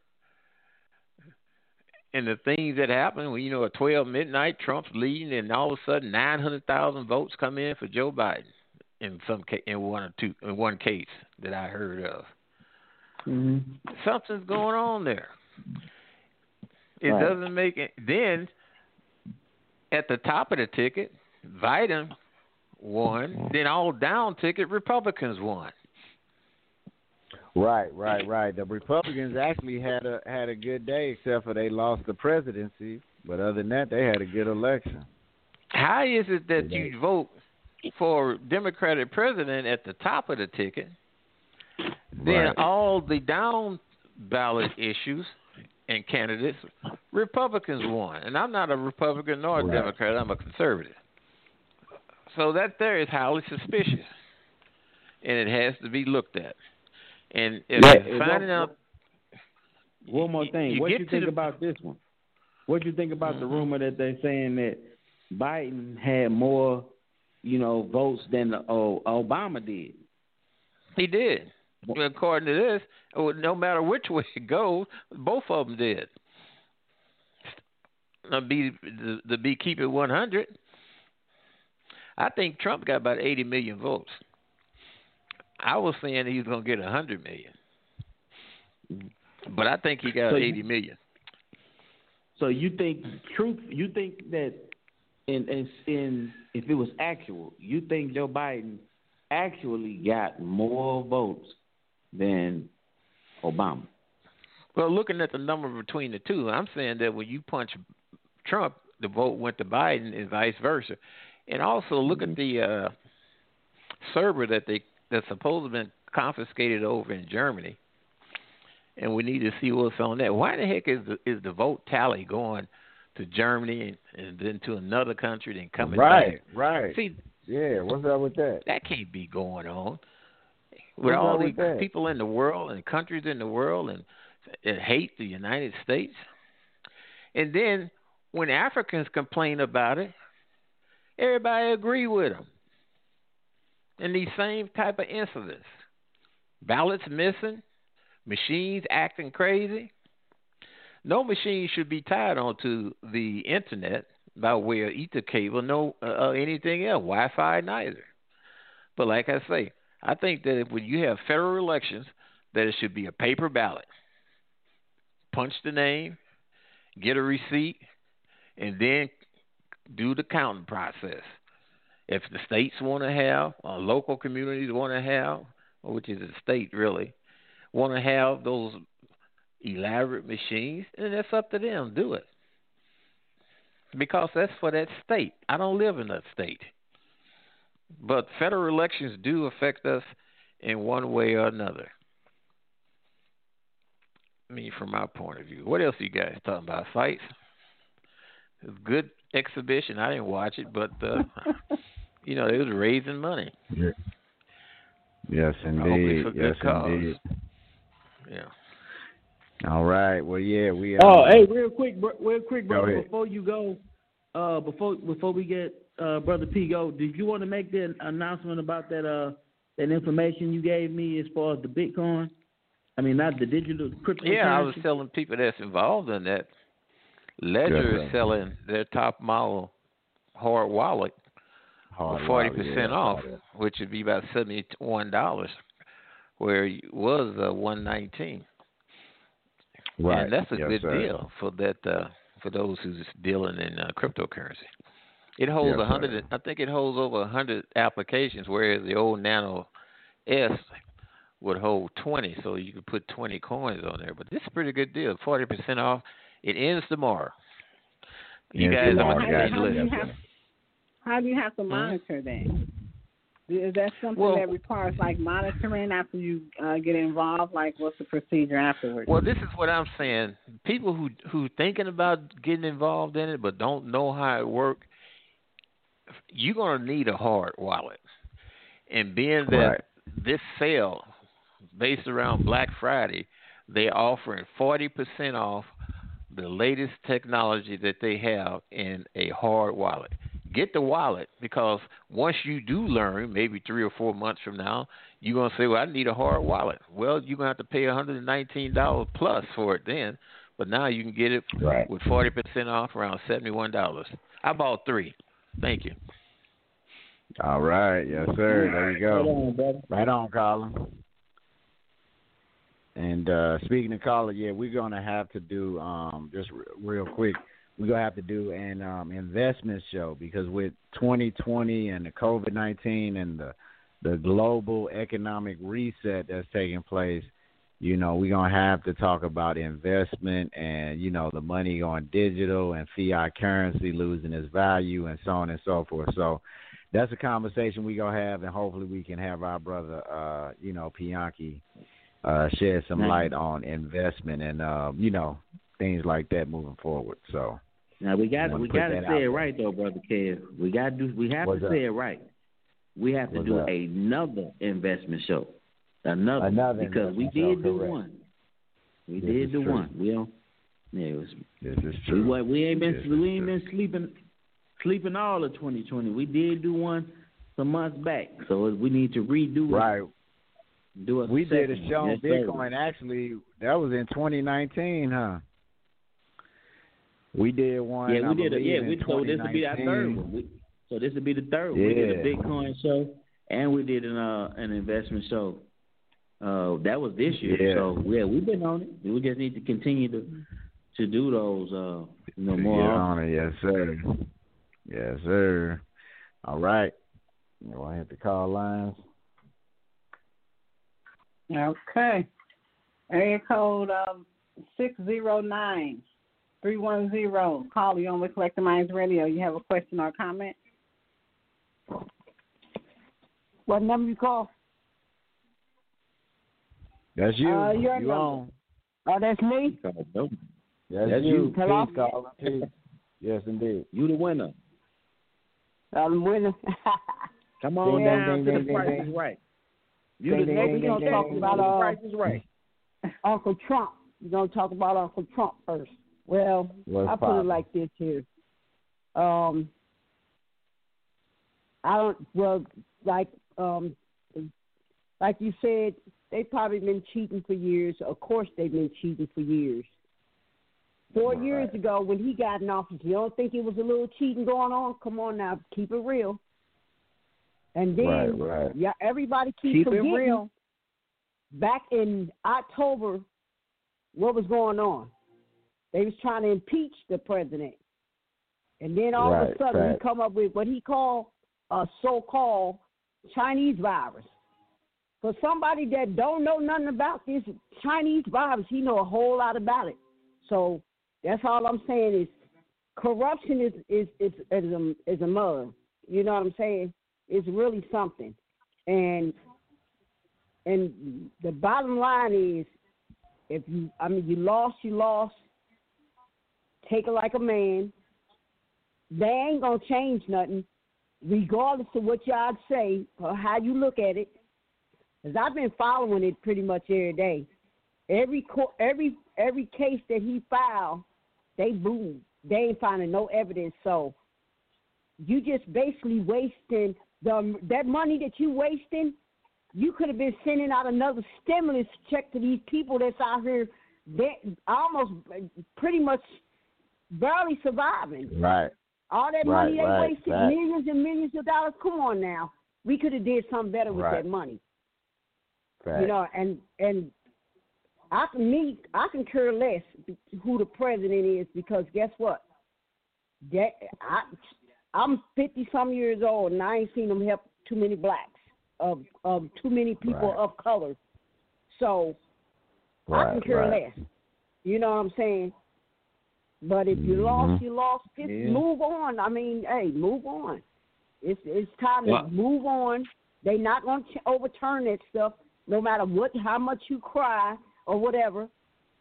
and the things that happen when, at 12 midnight, Trump's leading, and all of a sudden 900,000 votes come in for Joe Biden in one case that I heard of. Mm-hmm. Something's going on there. It doesn't make it. Then at the top of the ticket, Biden won. Then all down ticket, Republicans won. Right. The Republicans actually had a good day, except for they lost the presidency. But other than that, they had a good election. How is it that you vote for Democratic president at the top of the ticket, then all the down ballot issues and candidates, Republicans won? And I'm not a Republican nor a Democrat. I'm a conservative. So that there is highly suspicious, and it has to be looked at. And if you're finding out... One more thing. What do you think about this one? What do you think about the rumor that they're saying that Biden had more, votes than Obama did? He did. According to this, no matter which way it goes, both of them did. Keep it 100. I think Trump got about 80 million votes. I was saying he was going to get 100 million. But I think he got 80 million. So you think that in if it was actual, you think Joe Biden actually got more votes than Obama? Well, looking at the number between the two, I'm saying that when you punch Trump, the vote went to Biden and vice versa. And also look at the server that's supposed to have been confiscated over in Germany. And we need to see what's on that. Why the heck is the vote tally going to Germany and then to another country, then coming back? Right. See, yeah, what's up with that? That can't be going on. With all these people in the world and countries in the world and hate the United States. And then when Africans complain about it, everybody agree with them. And these same type of incidents. Ballots missing, machines acting crazy. No machine should be tied onto the internet by way of ether cable, no anything else, Wi-Fi neither. But like I say, I think that when you have federal elections, that it should be a paper ballot. Punch the name, get a receipt, and then do the counting process. If the states want to have, or local communities want to have, which is the state really, want to have those elaborate machines, then that's up to them. Do it. Because that's for that state. I don't live in that state. But federal elections do affect us in one way or another. I mean, from my point of view. What else are you guys talking about? Fights? It was a good exhibition. I didn't watch it, but, it was raising money. Yeah. Yes, indeed. For good cause. Indeed. Yeah. All right. Well, yeah, we. Hey, real quick, brother. Before you go, before we get Brother P go, did you want to make the announcement about that information you gave me as far as the Bitcoin? I mean, not the digital cryptocurrency. Yeah, I was telling people that's involved in that. Ledger is selling their top model hard wallet for 40% off, which would be about $71, where it was $119. Right, and that's a good deal for that for those who's dealing in cryptocurrency. It holds 100. I think it holds over 100 applications, whereas the old Nano S would hold 20, so you could put 20 coins on there. But this is a pretty good deal, 40% off. It ends tomorrow. You guys how do you have to monitor that? Is that something that requires monitoring after you get involved? What's the procedure afterwards? Well, this is what I'm saying. People who thinking about getting involved in it but don't know how it works, you're going to need a hard wallet. And being that this sale, based around Black Friday, they're offering 40% off the latest technology that they have in a hard wallet. Get the wallet, because once you do learn, maybe 3 or 4 months from now, you're going to say, well, I need a hard wallet. Well, you're going to have to pay $119 plus for it then, but now you can get it with 40% off, around $71. I bought 3. Thank you. All right. Yes, sir. There you go. Right on, Colin. And speaking of Colin, we're going to have to do, just real quick, we're going to have to do an investment show, because with 2020 and the COVID-19 and the global economic reset that's taking place, we're going to have to talk about investment and, the money going digital and fiat currency losing its value and so on and so forth. So that's a conversation we're going to have, and hopefully we can have our brother, Pianki, shed some light on investment and, things like that moving forward. So. Now we got to say it right though, Brother Kev. We have to say it right. We have to do another investment show. Another because we did do one. We did do one. We don't. Yeah, it was. This is true. We ain't been sleeping all of 2020. We did do one some months back, so we need to redo it. Right. We did a show on Bitcoin. Actually, that was in 2019, huh? We did one. Yeah, we did. So this will be our third one. So this will be the third one. We did a Bitcoin show, and we did an investment show. That was this year. Yeah. So we've been on it. We just need to continue to do those, more on it. Yes, sir. Yes, sir. All right. You want to hit the call lines? Okay. Area code 609-310. Call you on with Collective Minds Radio. You have a question or comment? What number you call? That's you. Your you number. On. Oh, that's me? That's you. Hello? Please call. Yes, indeed. You the winner. I'm the winner. Come on down to the Price is Right. You the next going to talk about the Price is Right. Uncle Trump. We're going to talk about Uncle Trump first. Well, I'll put it like this here. Like you said, they've probably been cheating for years. Of course they've been cheating for years. 4 years ago when he got in office, you don't think it was a little cheating going on? Come on now, keep it real. And then yeah, everybody keep forgetting. It real. Back in October, what was going on? They was trying to impeach the president. And then all of a sudden he come up with what he called a so-called Chinese virus. For somebody that don't know nothing about this Chinese virus, he know a whole lot about it. So that's all I'm saying is corruption is a mug. You know what I'm saying? It's really something. And the bottom line is, if you lost, you lost. Take it like a man. They ain't gonna change nothing, regardless of what y'all say or how you look at it. Cause I've been following it pretty much every day. Every case that he filed, they ain't finding no evidence. So you just basically wasting that money that you wasting. You could have been sending out another stimulus check to these people that's out here, that almost pretty much barely surviving. Right. All that money they wasted, millions and millions of dollars. Come on now, we could have did something better with that money. You know, and I can care less who the president is, because guess what? I'm 50-some years old and I ain't seen them help too many blacks, of too many people of color. So I can care less. You know what I'm saying? But if you lost, you lost. Just move on. I mean, hey, move on. It's time to move on. They not going to overturn that stuff, no matter how much you cry or whatever.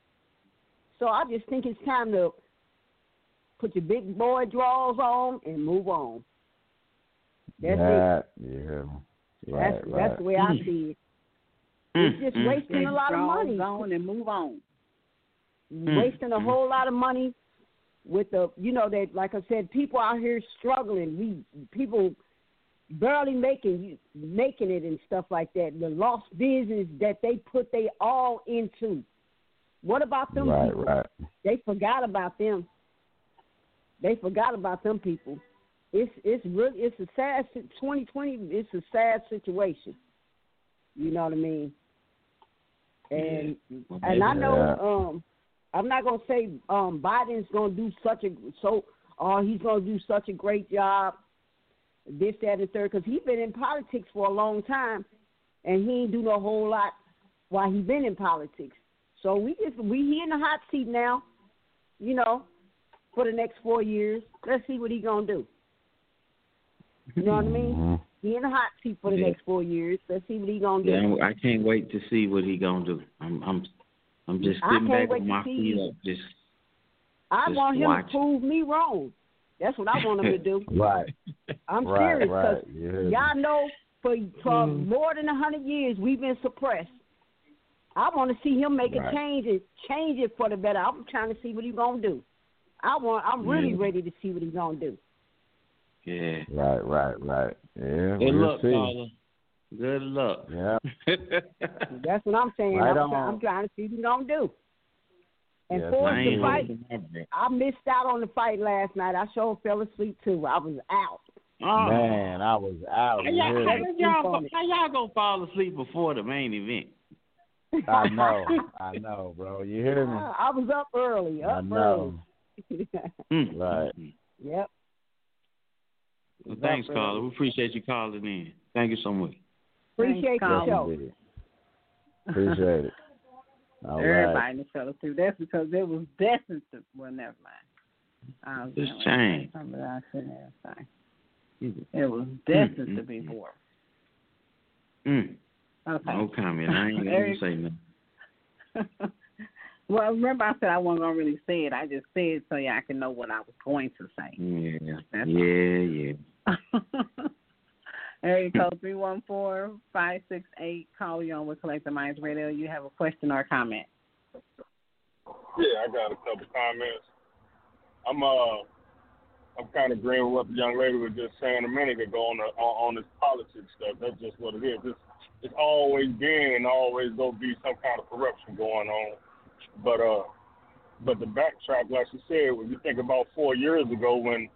So I just think it's time to put your big boy drawers on and move on. That's it. Yeah. That's the way I see it. It's just wasting a lot of money. On and move on. Wasting a whole lot of money with that, like I said, people out here struggling. People barely making it and stuff like that. The lost business that they put they all into. What about them people? They forgot about them. They forgot about them people. It's a sad 2020. It's a sad situation. You know what I mean? And I know I'm not gonna say Biden's gonna do he's gonna do such a great job, this, that, and the third, because he's been in politics for a long time, and he ain't do no whole lot while he been in politics. So he in the hot seat now, for the next 4 years. Let's see what he gonna do. You know what I mean? He in the hot seat for the next 4 years. Let's see what he gonna do. Yeah, I can't wait to see what he gonna do. I'm just sitting back on my feet up. I want him to prove me wrong. That's what I want him to do. I'm serious, because y'all know for more than 100 years we've been suppressed. I want to see him make a change and change it for the better. I'm trying to see what he's gonna do. I'm really ready to see what he's gonna do. Yeah. Right. Yeah. Good luck, Paula. Good luck. Yeah. That's what I'm saying. I'm trying to see what he's gonna do. And for the fight, I missed out on the fight last night. I sure fell asleep too. I was out. Oh. Man, I was out. How y'all gonna fall asleep before the main event? I know, bro. You hear me? I was up early. I know. Right. Yep. Well, thanks, caller. We appreciate you calling in. Thank you so much. Appreciate the show. Appreciate it. All Everybody in the show too. That's because it was destined to. Well, never mind. Just change. It was destined to be boring. Okay. No comment. I ain't gonna say nothing. Well, remember I said I wasn't gonna really say it. I just said it so y'all can know what I was going to say. Yeah. Area code 314-568. Call you on with Collective Minds Radio. You have a question or a comment? Yeah, I got a couple comments. I'm kind of agreeing with what the young lady was just saying a minute ago on this politics stuff. That's just what it is. It's always been and always going to be some kind of corruption going on. But the backtrack, like you said, when you think about 4 years ago when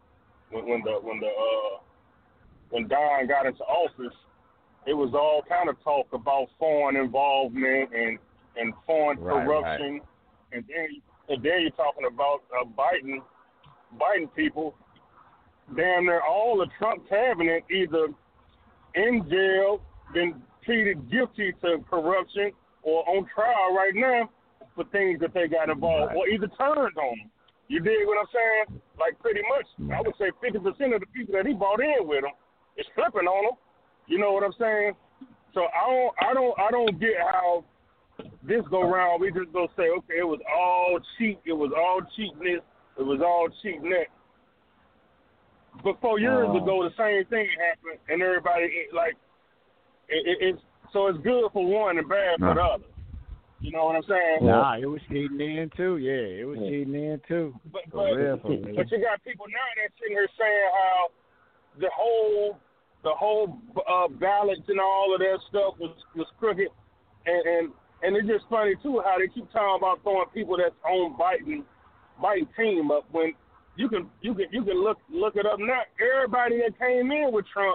Don got into office, it was all kind of talk about foreign involvement and foreign corruption, right. And then you're talking about Biden people. Damn near all the Trump cabinet either in jail, been pleaded guilty to corruption, or on trial right now for things that they got involved, or either turned on them. You dig what I'm saying? Like pretty much, I would say 50% of the people that he brought in with him is flipping on him. You know what I'm saying? So I don't get how this go round. We just go say, okay, it was all cheap. It was all cheapness. It was all cheapness. But 4 years ago, the same thing happened, and everybody it's good for one and bad for the other. You know what I'm saying? Nah, it was cheating in too. Yeah, it was cheating in too. But you got people now that sitting here saying how the whole ballots and all of that stuff was crooked, and it's just funny too how they keep talking about throwing people that's on Biden team up when you can look it up now. Everybody that came in with Trump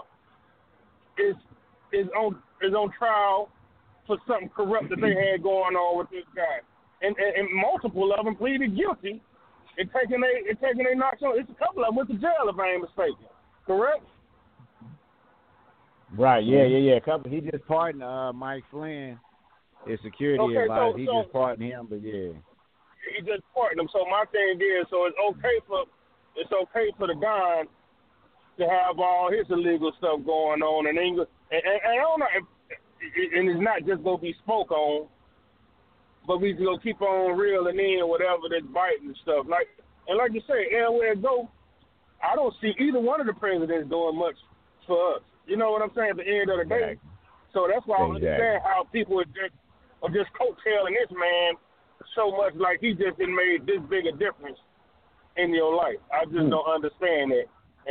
is on trial for something corrupt that they had going on with this guy, and multiple of them pleaded guilty and taking they knocks on. It's a couple of them went to jail if I ain't mistaken. Correct? Right. Yeah. Couple. He just pardoned Mike Flynn, his security advisor. He just pardoned him, but yeah. He just pardoned him. So my thing is, so it's okay for the Don to have all his illegal stuff going on, and I don't know, and it's not just gonna be spoke on, but we gonna keep on reeling in whatever that's biting and stuff. Like you say, everywhere it go, I don't see either one of the presidents doing much for us. You know what I'm saying? At the end of the day, so that's why I understand how people are just coattailing this man so much, like he just made this big a difference in your life. I just don't understand it.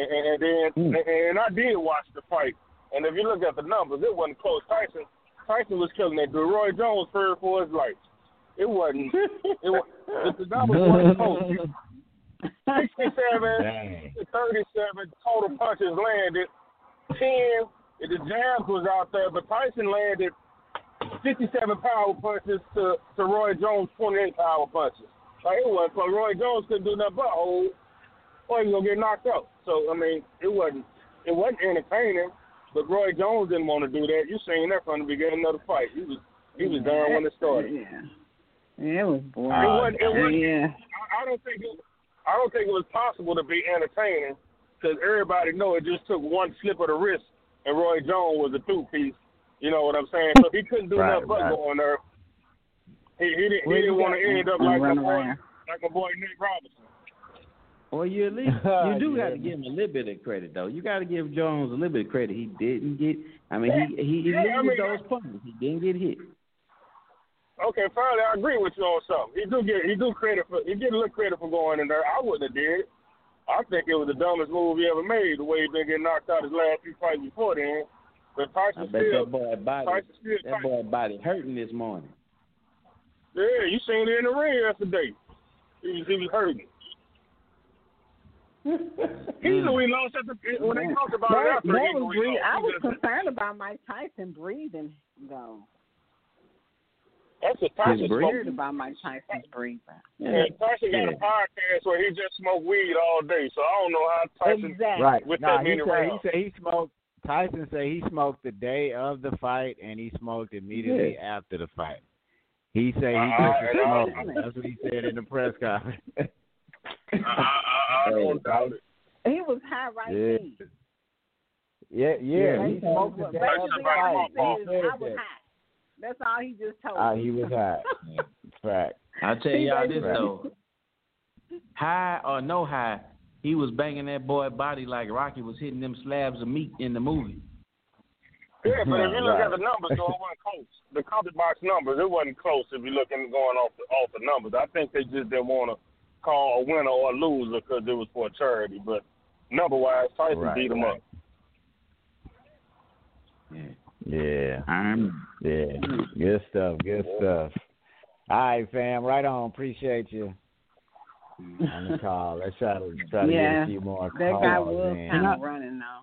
And I did watch the fight, and if you look at the numbers, it wasn't close. Tyson was killing that dude. Roy Jones feared for his life. It wasn't. The numbers wasn't close. 67 to 37 total punches landed. 10 if the jabs was out there, but Tyson landed 57 power punches to Roy Jones' 28 power punches. Like it wasn't, but Roy Jones couldn't do nothing but hold, or he was gonna get knocked out. So I mean, it wasn't entertaining. But Roy Jones didn't want to do that. You seen that from the beginning of the fight. He was done when it started. Yeah, it was boring. It wasn't. I don't think it was possible to be entertaining because everybody know it just took one slip of the wrist and Roy Jones was a two-piece. You know what I'm saying? So he couldn't do nothing but go in there. He didn't want to end up like my boy Nick Robinson. Well, you at least you do got to give him a little bit of credit, though. You got to give Jones a little bit of credit. He didn't get. I mean, he limited those punches. He didn't get hit. Okay, finally, I agree with you on something. He get a little credit for going in there. I wouldn't have did it. I think it was the dumbest move he ever made. The way he been getting knocked out his last few fights before then. But Tyson that boy body hurting this morning. Yeah, you seen it in the ring yesterday. He was hurting. We lost when they talked about it after. I was concerned about Mike Tyson breathing, though. That's what Tyson smoked about Mike Tyson's breathing. Yeah, Tyson got a podcast where he just smoked weed all day, so I don't know how Tyson with that many rounds. He said he smoked. Tyson said he smoked the day of the fight and he smoked immediately after the fight. He said he just smoked. That's what he said in the press conference. I don't doubt it. He was high then. Yeah. He smoked the day of the fight. I was high. That's all he just told me. He was high. Fact. I'll tell y'all this, though. High or no high, he was banging that boy body like Rocky was hitting them slabs of meat in the movie. Yeah, but if you look at the numbers, though, it wasn't close. The combat box numbers, it wasn't close if you're looking going off the numbers. I think they just didn't want to call a winner or a loser because it was for a charity. But number-wise, Tyson beat him up. Yeah. Good stuff. All right, fam. Right on. Appreciate you on the call. Let's try to get a few more calls. That guy was kind of running now.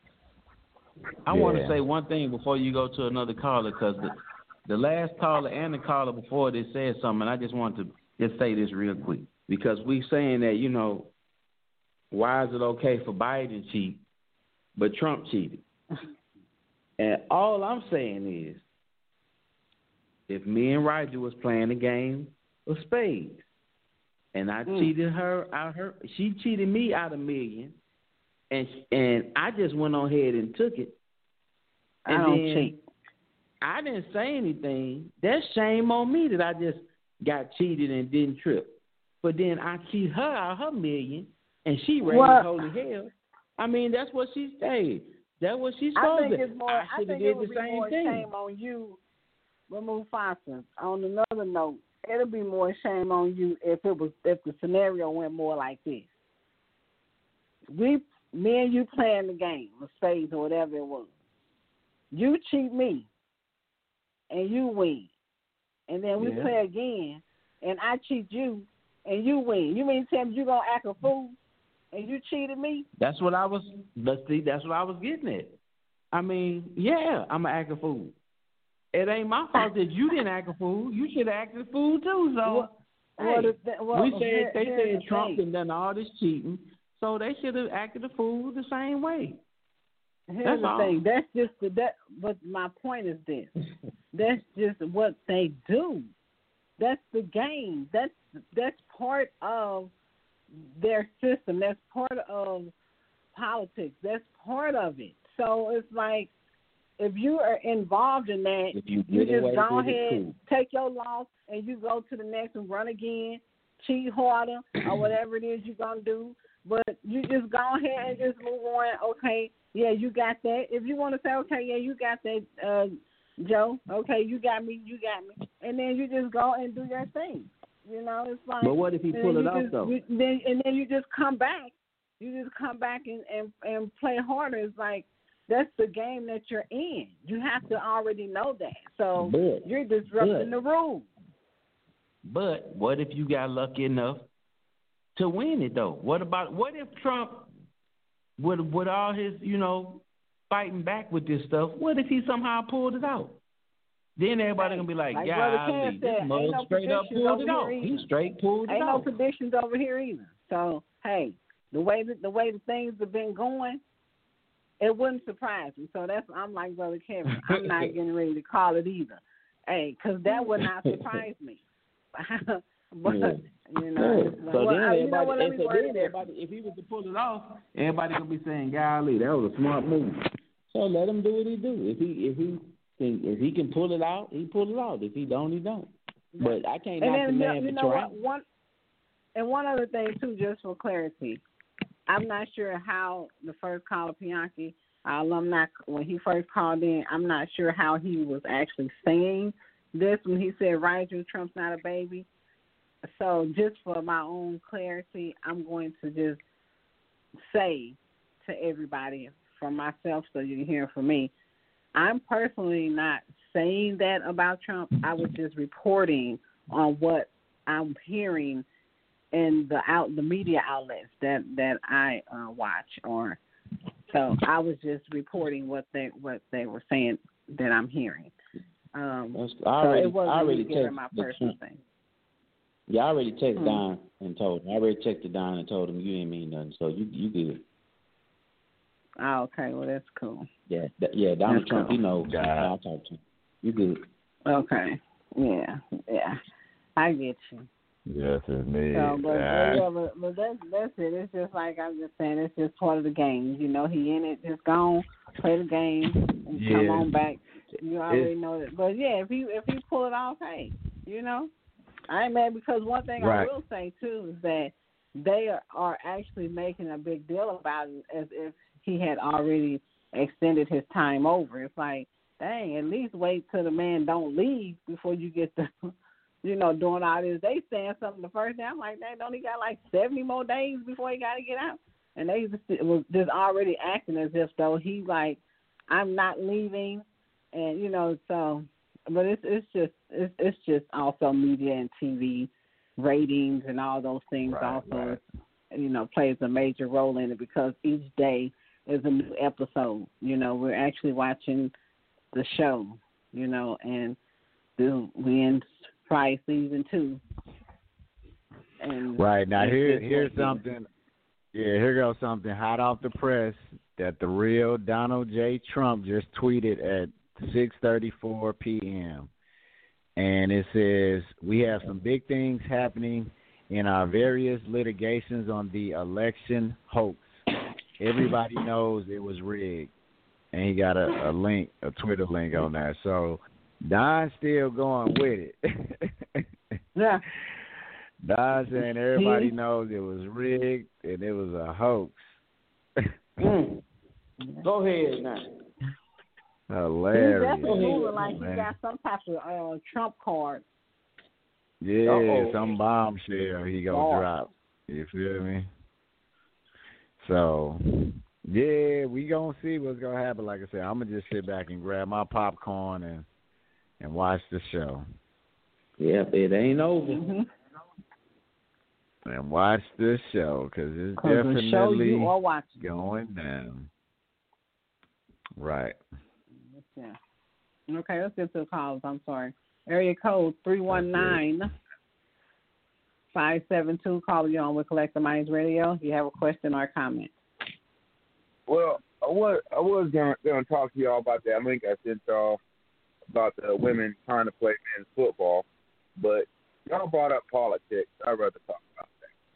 I want to say one thing before you go to another caller, because the last caller and the caller before this said something, and I just want to just say this real quick. Because we saying that, why is it okay for Biden to cheat, but Trump cheated? And all I'm saying is, if me and Roger was playing a game of spades, and I cheated her out she cheated me out $1 million, and I just went on ahead and took it. And I don't cheat. I didn't say anything. That's shame on me that I just got cheated and didn't trip. But then I cheat her out $1 million, and she raised holy hell. I mean, that's what she said. That's what she's supposed to do. I should have did the same thing. Shame on you, Mufasa. On another note, it'll be more shame on you if the scenario went more like this. Me and you playing the game of spades or whatever it was. You cheat me, and you win, and then we play again, and I cheat you, and you win. You mean to tell me you gonna act a fool? And you cheated me? That's what I was getting at. I mean, I'm an act a fool. It ain't my fault that you didn't act a fool. You should have acted a fool too. So they said Trump had done all this cheating, so they should have acted a fool the same way. Here's the thing. That's just but my point is this. That's just what they do. That's the game. That's part of their system. That's part of politics. That's part of it. So it's like, if you are involved in that, you just go ahead, take your loss, and you go to the next and run again, cheat harder, or whatever it is you're going to do. But you just go ahead and just move on. Okay, you got that. If you want to say, okay, you got that, Joe. Okay, you got me. And then you just go and do your thing. It's like. But what if he pull it off though? Then you just come back. You just come back and play harder. It's like that's the game that you're in. You have to already know that. So you're disrupting the rules. But what if you got lucky enough to win it though? What if Trump, with all his fighting back with this stuff, what if he somehow pulled it out? Then everybody gonna be like golly, this mug straight up pulled it off. He straight pulled it off. Ain't no predictions over here either. So hey, the way the things have been going, it wouldn't surprise me. So I'm like Brother Kevin. I'm not getting ready to call it either. Hey, because that would not surprise me. But if he was to pull it off, everybody gonna be saying, golly, that was a smart move. So let him do what he do. If he can pull it out, he pull it out. If he don't, he don't. But I can't knock the man for trying. One other thing too, just for clarity, I'm not sure how the first caller, Pianki, alumni, when he first called in, I'm not sure how he was actually saying this when he said Rigel Trump's not a baby. So just for my own clarity, I'm going to just say to everybody, from myself, so you can hear from me, I'm personally not saying that about Trump. I was just reporting on what I'm hearing in the media outlets that I watch. So I was just reporting what they were saying that I'm hearing. So it wasn't me getting my personal thing. Yeah, I already texted Don and told him. I already texted Don and told him you didn't mean nothing, so you good. Oh, okay. Well, that's cool. Yeah, Donald Trump, cool. He knows. I talk to him. You good. Okay. Yeah. I get you. Yes, indeed. So, but that's it. It's just like I'm just saying. It's just part of the game. You know, he in it. Just go on, play the game, and come on back. You already know that. But yeah, if he pull it off, hey, you know, I ain't mad because one thing I will say too is that they are actually making a big deal about it as if he had already extended his time over. It's like, dang, at least wait till the man don't leave before you get the. You know, doing all this. They saying something the first day. I'm like, they don't he got like 70 more days before he got to get out? And they was just already acting as if though he's like, I'm not leaving. And, you know, so, but it's just also media and TV ratings and all those things you know, plays a major role in it because each day is a new episode. You know, we're actually watching the show, you know, and we in probably season 2. And right now, here's something. Yeah, here goes something hot off the press that the real Donald J. Trump just tweeted at 6:34 p.m. And it says, we have some big things happening in our various litigations on the election hoax. Everybody knows it was rigged. And he got a link, a Twitter link on there. So Don's still going with it. Yeah. Don saying everybody knows it was rigged and it was a hoax. Go ahead now. Hilarious. He's definitely moving like he got some type of Trump card. Yeah, some bombshell he gonna drop. You feel me? So, yeah, we gonna see what's gonna happen. Like I said, I'm gonna just sit back and grab my popcorn and watch the show. Yep, it ain't over. Mm-hmm. And watch this show because it's definitely the show you are watching. Going down. Right. Yeah. Okay, let's get to the calls. I'm sorry. Area code 319-572. Call you on with Collective Minds Radio. If you have a question or a comment. Well, I was going to talk to y'all about that link I sent y'all about the women trying to play men's football, but y'all brought up politics. I'd rather talk about that.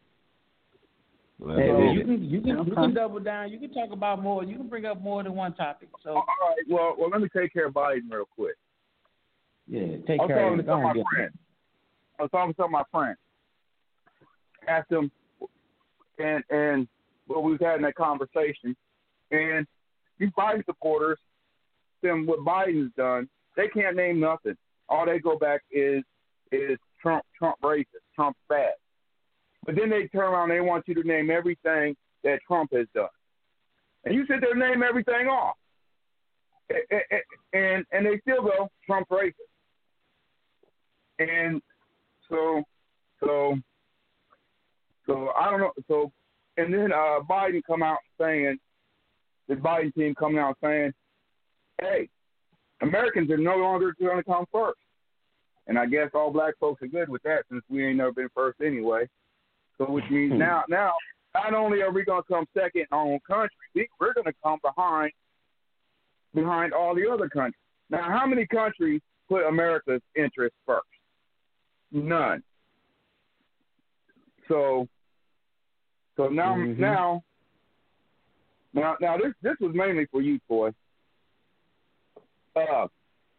Hey, you can double down. You can talk about more. You can bring up more than one topic. So all right. Well, let me take care of Biden real quick. Yeah, take care of it. I was talking to my friend. Asked him, and well, we was having that conversation, and these Biden supporters, them what Biden's done, they can't name nothing. All they go back is Trump racist, Trump's bad. But then they turn around and they want you to name everything that Trump has done. And you sit there and name everything off. And they still go, Trump's racist. And so I don't know. So, and then Biden come out saying, the Biden team coming out saying, hey, Americans are no longer going to come first. And I guess all black folks are good with that since we ain't never been first anyway. So which means now not only are we going to come second in our own country, we're going to come behind all the other countries. Now, how many countries put America's interests first? None. So now this was mainly for you, boy. I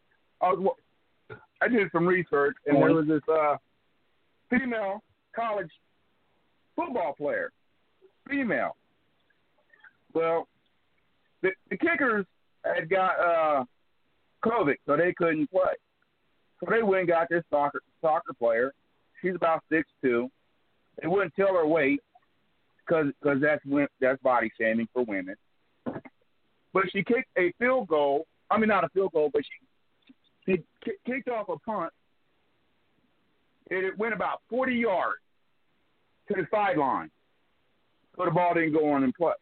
did some research, and there was this female college football player, female. Well, the Kickers had got COVID, so they couldn't play. So they went and got this soccer player. She's about 6'2". They wouldn't tell her weight because that's body shaming for women. But she kicked a field goal. I mean, not a field goal, but she kicked off a punt. And it went about 40 yards to the sideline. So the ball didn't go on and play.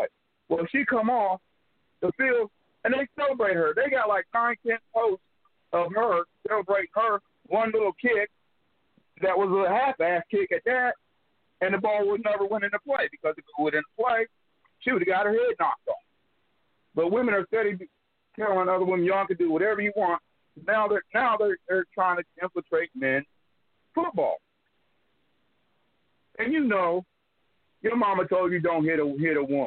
Well, she come off the field, and they celebrate her. They got like 9-10 posts of her, celebrating her one little kick that was a half-ass kick at that, and the ball would never went into play, because if it went into play, she would have got her head knocked off. But women are steady telling other women, y'all can do whatever you want. Now they're trying to infiltrate men's football. And you know, your mama told you don't hit a woman.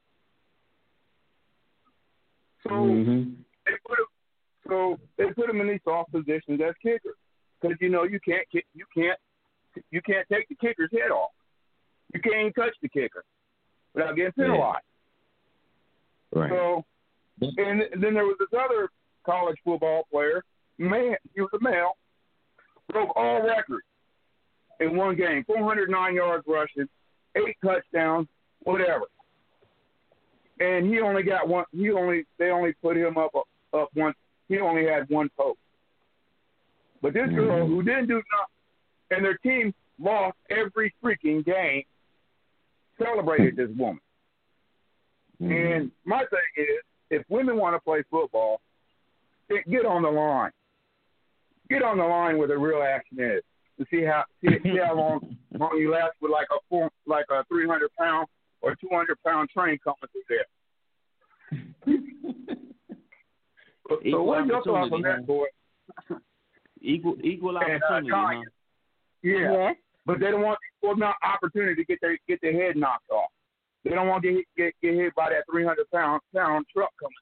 So they put them in these soft positions as kickers, because you know you can't take the kicker's head off. You can't even touch the kicker without getting penalized. Right. So, and then there was this other college football player, man, he was a male, broke all records in one game, 409 yards rushing, 8 touchdowns, whatever. And he only got one. They only put him up once. He only had one post. But this girl who didn't do nothing, and their team lost every freaking game, celebrated this woman. And my thing is, if women want to play football, get on the line. Get on the line where the real action is. To see how long you last with like a 300-pound or 200-pound train coming through there. So what are your thoughts on that, boy? Equal opportunity, huh? Yeah, but they don't want an opportunity to get their head knocked off. They don't want to get hit by that 300-pound truck coming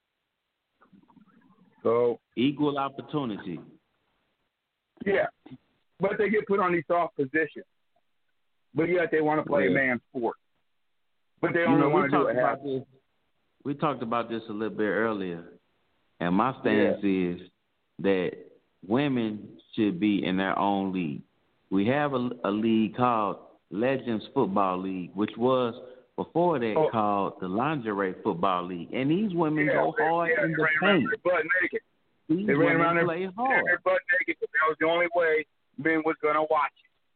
through. So equal opportunity. Yeah, but they get put on these soft positions. But yet they want to play a man's sport. But they only want to do it. We talked about this a little bit earlier, and my stance is that women should be in their own league. We have a league called Legends Football League, which was before that called the Lingerie Football League, and these women go hard in the paint. They ran around their butt naked. That was the only way men was going to watch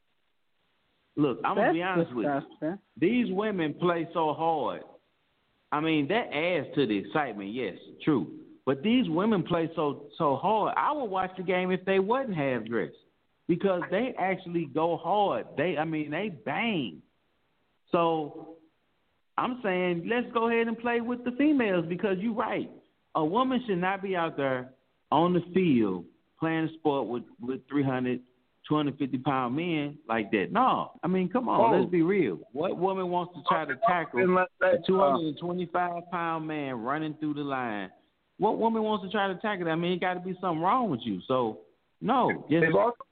it. Look, I'm going to be honest with you. These women play so hard. I mean, that adds to the excitement, yes, true. But these women play so hard. I would watch the game if they wasn't half-dressed, because they actually go hard. They bang. So I'm saying let's go ahead and play with the females, because you're right. A woman should not be out there on the field playing a sport with 300, 250-pound men like that. No. I mean, come on, let's be real. What woman wants to try to tackle a 225-pound man running through the line? What woman wants to try to tackle that? I mean, it got to be something wrong with you. So, no. And they've also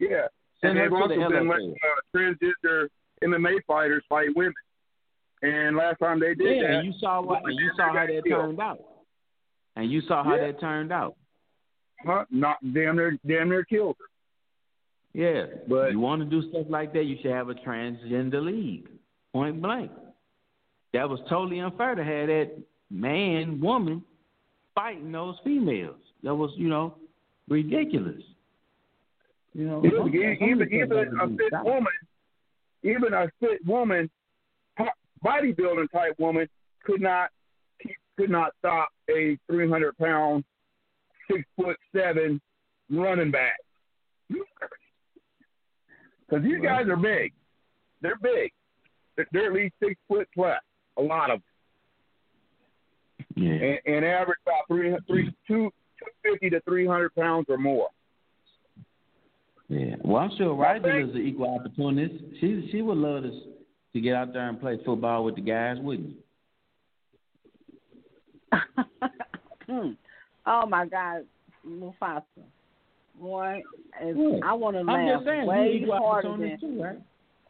been letting transgender MMA fighters fight women. And last time they did that, and you saw how that turned out. And you saw how that turned out. Not damn near killed her. Yeah, but you want to do stuff like that, you should have a transgender league, point blank. That was totally unfair to have that woman fighting those females. That was, ridiculous. Even a fit woman, bodybuilding type woman could not stop a 300-pound, 6'7" running back. Because these guys are big. They're big. They're at least 6 foot plus. A lot of them. Yeah. And average about 250 to 300 pounds or more. Yeah. Well, I'm sure Rigel is an equal opportunist. She would love to get out there and play football with the guys, wouldn't you? Oh my God, Mufasa. Boy, I want to laugh way harder than too, right?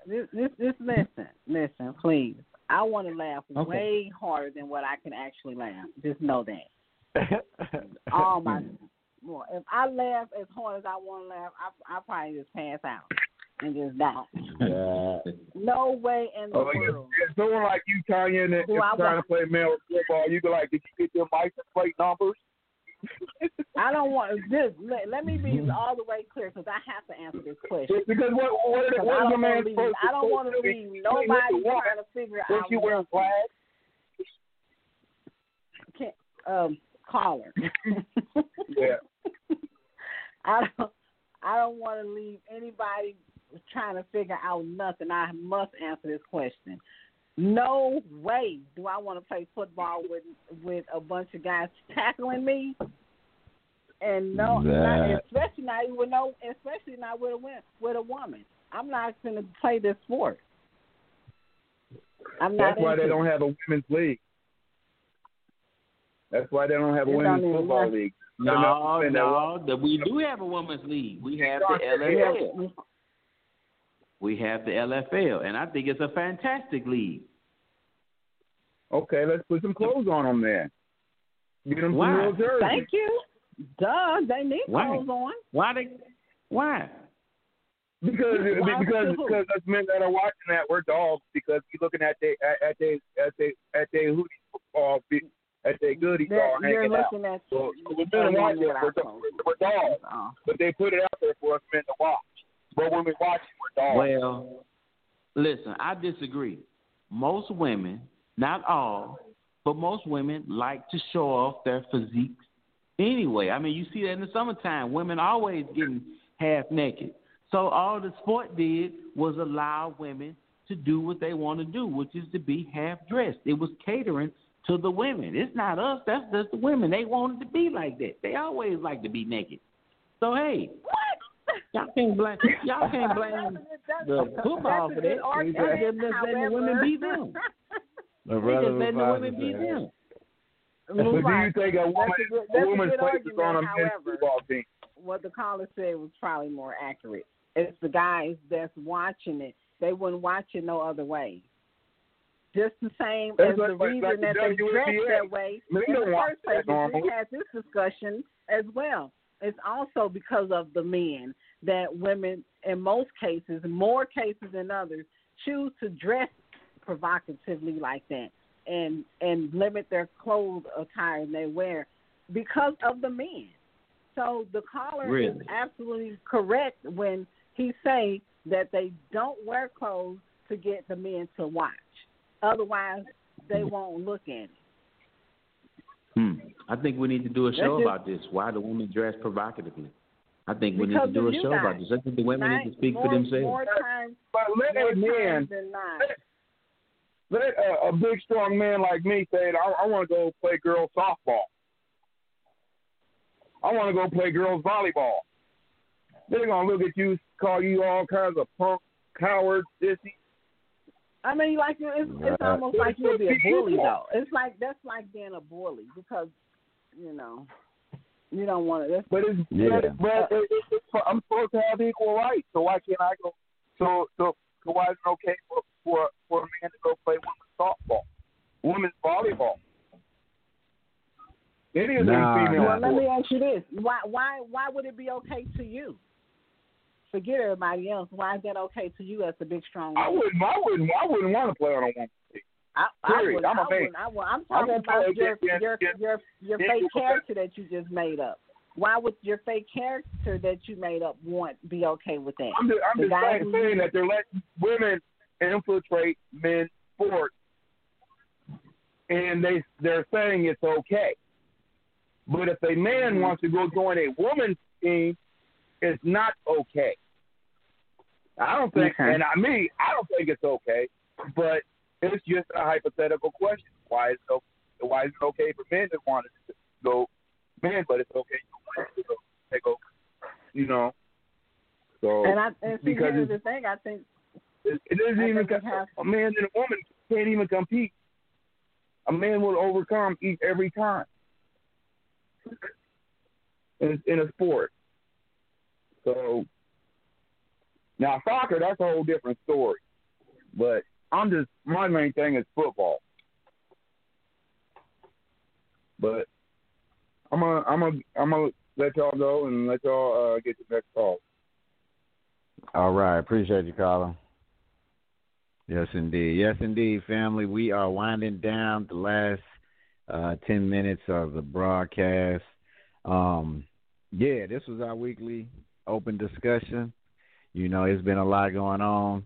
Listen, please. I want to laugh way harder than what I can actually laugh. Just know that. Oh my! Boy, if I laugh as hard as I want to laugh, I probably just pass out and just die. No way in the world. If someone like you, Tanya, that is trying to play male football, you go like, did you get your license plate numbers? I don't want this. Let me be all the way clear, because I have to answer this question. Because what is a man supposed to do? I don't want to be nobody trying to figure out. What you wearing flags? Collar. Yeah. trying to figure out nothing, I must answer this question. No way do I want to play football with a bunch of guys tackling me, and especially not with a woman. I'm not going to play this sport. That's why they don't have a women's league. That's why they don't have a women's football league. No, we do have a women's league. We have the LFL. We have the LFL, and I think it's a fantastic league. Okay, let's put some clothes on them then. Get them some real jerseys. Thank you. Duh, they need clothes on. Why? Because us men that are watching that, we're dogs. Because we're looking at their hoodie football, at their goodies all hanging out. So we're men watching, we're dogs. But they put it out there for us men to watch. But when we watch it, we're dogs. Well, listen, I disagree. Most women, not all, but most women like to show off their physiques anyway. I mean, you see that in the summertime. Women always getting half naked. So all the sport did was allow women to do what they want to do, which is to be half dressed. It was catering to the women. It's not us. That's just the women. They wanted to be like that. They always like to be naked. So, hey. What? Y'all can't blame the football for that. They just letting the women beat them. They just letting the women beat them. But do you think a woman's place is on a men's football team? What the caller said was probably more accurate. It's the guys that's watching it. They wouldn't watch it no other way. Just the same as the reason that they dress that way. In the first place, we had this discussion as well. It's also because of the men that women, in most cases, more cases than others, choose to dress provocatively like that and limit their clothes attire they wear because of the men. So the caller is absolutely correct when he say that they don't wear clothes to get the men to watch. Otherwise, they won't look at it. I think we need to do a show about this. Why do women dress provocatively? I think we need to do a show about this. I think the women need to speak for themselves. More times than not. Let a big, strong man like me say, I want to go play girls softball. I want to go play girls volleyball. They're going to look at you, call you all kinds of punk, coward, sissy. I mean, like it's almost like you'll be a bully, though. That's like being a bully because, you don't want to. But I'm supposed to have equal rights, so why can't I go? So why is it okay for a man to go play women's softball, women's volleyball? Any of these female. Well, let me ask you this: Why would it be okay to you? Forget everybody else. Why is that okay to you as a big, strong man? I wouldn't want to play on a women's team. I'm talking about your fake character that you just made up. Why would your fake character that you made up be okay with that? I'm just saying that they're letting women infiltrate men's sports, and they're saying it's okay. But if a man wants to go join a woman's team, it's not okay. I don't think, I don't think it's okay. But it's just a hypothetical question. Why is it okay for men to want to go men, but it's okay for women to go take over? So because here's the thing, I think it doesn't even a man and a woman can't even compete. A man will overcome every time in a sport. So now soccer, that's a whole different story. But my main thing is football. But I'm gonna let y'all go and let y'all get the next call. All right, appreciate you, caller. Yes, indeed, family. We are winding down the last 10 minutes of the broadcast. This was our weekly open discussion. It's been a lot going on.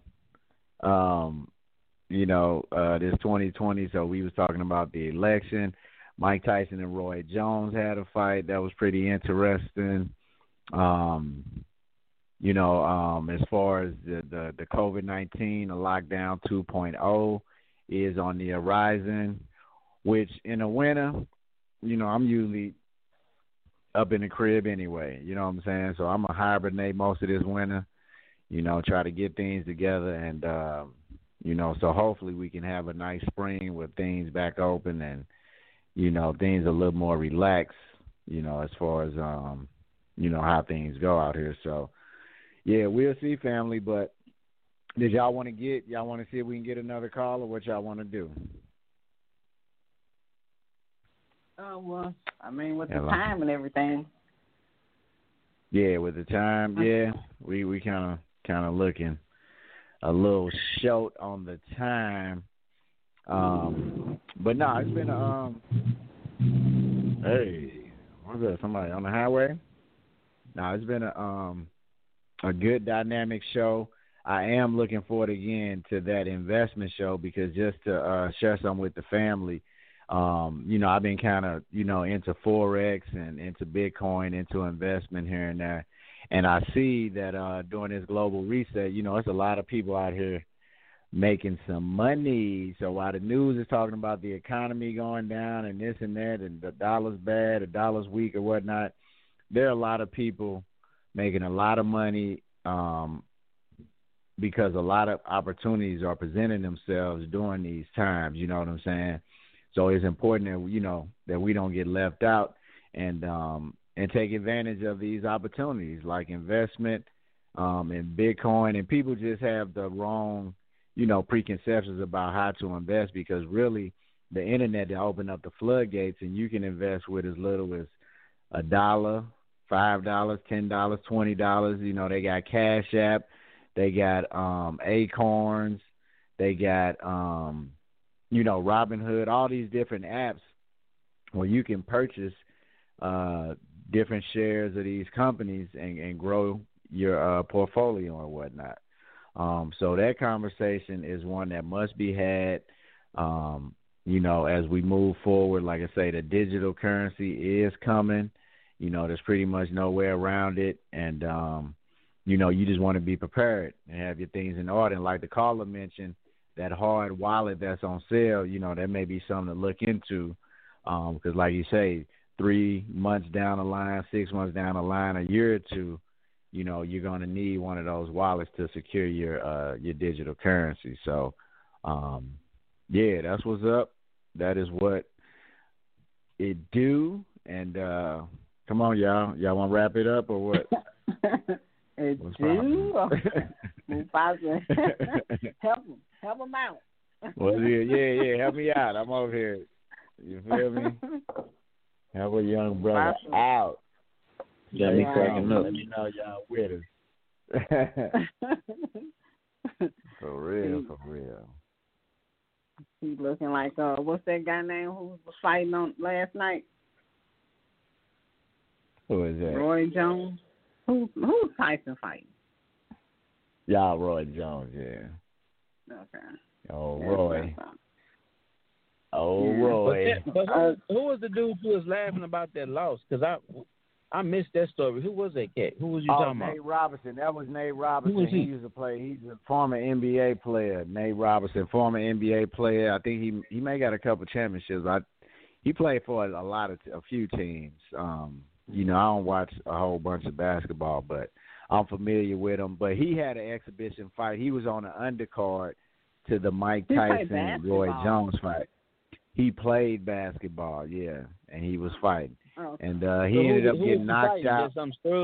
This 2020, so we was talking about the election. Mike Tyson and Roy Jones had a fight that was pretty interesting. as far as the COVID-19, the lockdown 2.0 is on the horizon, which in the winter, I'm usually up in the crib anyway, you know what I'm saying? So I'm going to hibernate most of this winter, try to get things together and, so hopefully we can have a nice spring with things back open and, things a little more relaxed, as far as, how things go out here. So, yeah, we'll see, family, but did y'all want to see if we can get another call or what y'all want to do? Well, with the time and everything. Yeah, with the time, yeah, we kind of looking a little short on the time. But no, it's been hey, what's that? Somebody on the highway? No, it's been a good dynamic show. I am looking forward again to that investment show because just to share something with the family, I've been kind of, into Forex and into Bitcoin, into investment here and there. And I see that during this global reset, it's a lot of people out here making some money. So while the news is talking about the economy going down and this and that and the dollar's bad, the dollar's weak or whatnot, there are a lot of people making a lot of money because a lot of opportunities are presenting themselves during these times, you know what I'm saying? So it's important that, that we don't get left out and take advantage of these opportunities like investment in Bitcoin. And people just have the wrong, preconceptions about how to invest because really the internet to open up the floodgates and you can invest with as little as $1, $5, $10, $20. They got Cash App, they got Acorns, they got Robinhood, all these different apps where you can purchase different shares of these companies and grow your portfolio or whatnot. So that conversation is one that must be had, as we move forward. Like I say, the digital currency is coming. There's pretty much no way around it. And, you just want to be prepared and have your things in order. And like the caller mentioned, that hard wallet that's on sale, that may be something to look into because like you say, 3 months down the line, 6 months down the line, a year or two, you're going to need one of those wallets to secure your digital currency. So, yeah, that's what's up. That is what it do. And come on, y'all. Y'all want to wrap it up or what? It do. Help them out. Well, yeah. Help me out. I'm over here. You feel me? Help a young brother out. Got me cracking up. Let me know y'all with us. For real. He's looking like what's that guy name who was fighting on last night? Who is that? Roy Jones. Who's Tyson fighting? Y'all, Roy Jones, yeah. Okay. Oh, Roy. But who was the dude who was laughing about that loss? Because I missed that story. Who was that cat? Who was you talking about? Nate Robinson. That was Nate Robinson. Who was he? Used to play. He's a former NBA player. Nate Robinson, former NBA player. I think he may got a couple championships. He played for a few teams. I don't watch a whole bunch of basketball, but I'm familiar with him. But he had an exhibition fight. He was on the undercard to the Mike Tyson Roy Jones fight. He played basketball, yeah, and he was fighting. Oh. And he ended up getting knocked out.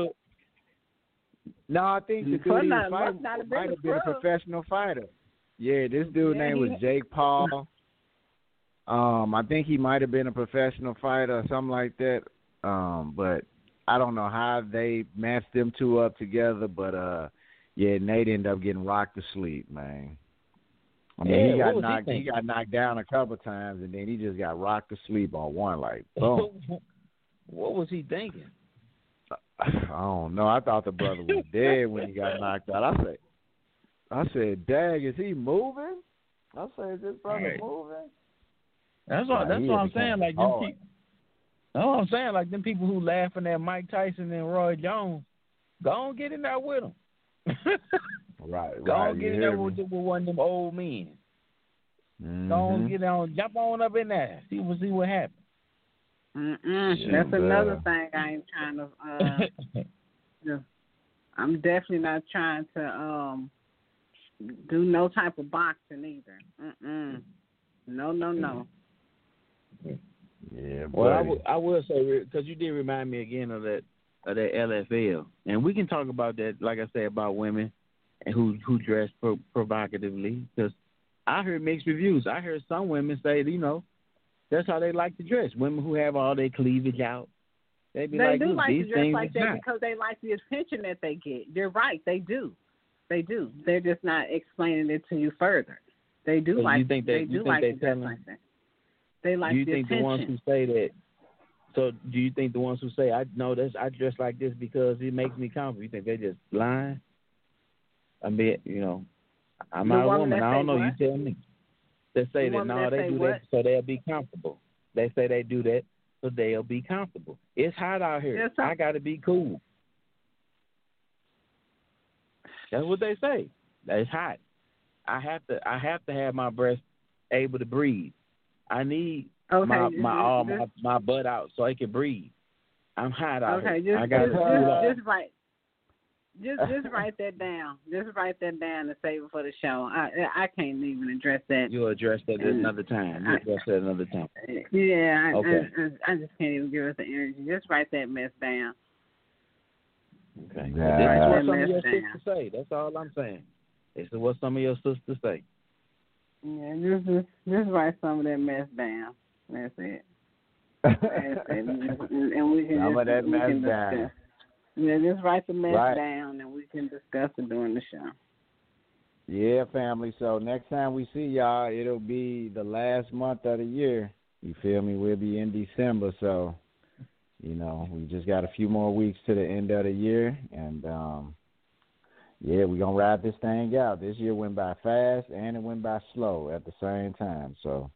No, I think the dude he was fighting might have been a professional fighter. Yeah, this dude's name was Jake Paul. I think he might have been a professional fighter or something like that. But I don't know how they matched them two up together. But Nate ended up getting rocked to sleep, man. I mean, he got knocked down a couple of times, and then he just got rocked to sleep on one, like, boom. What was he thinking? I don't know. I thought the brother was dead when he got knocked out. I said, "Dag, is he moving?" I said, "Is this brother moving?" That's what I'm saying. Like them people. That's what I'm saying. Like them people who laughing at Mike Tyson and Roy Jones, go on get in there with them. Right. Go on, get in there with one of them old men. Mm-hmm. Go on, get on, jump on up in there. See what happens. That's another thing I ain't trying to. I'm definitely not trying to do no type of boxing either. No. Yeah, well, I will say, because you did remind me again of that LFL, and we can talk about that, like I said, about women and who dress provocatively. Because I heard mixed reviews. I heard some women say, that's how they like to dress. Women who have all their cleavage out, they do like to dress like that because they like the attention that they get. You're right, they do. They're just not explaining it to you further. They do like to dress like that. They like the attention. Do you think the ones who say that? So, do you think the ones who say I dress like this because it makes me comfortable? You think they just lying? I mean, I'm not a woman. I don't know. You tell me. They say that they do that so they'll be comfortable. They say they do that so they'll be comfortable. It's hot out here. I got to be cool. That's what they say. It's hot. I have to have my breast able to breathe. I need my butt out so I can breathe. I'm hot out here. I got just right. Just write that down. Just write that down and save it for the show. I can't even address that. You'll address that another time. Yeah, okay. I just can't even give us the energy. Just write that mess down. Okay. That's what some of your sisters say. That's all I'm saying. This is what some of your sisters say. Yeah, just write some of that mess down. That's it. And we can some of that mess down. Yeah, just write the mess down and we can discuss it during the show. Yeah, family. So next time we see y'all, it'll be the last month of the year. You feel me? We'll be in December, so we just got a few more weeks to the end of the year, and we're gonna ride this thing out. This year went by fast and it went by slow at the same time. So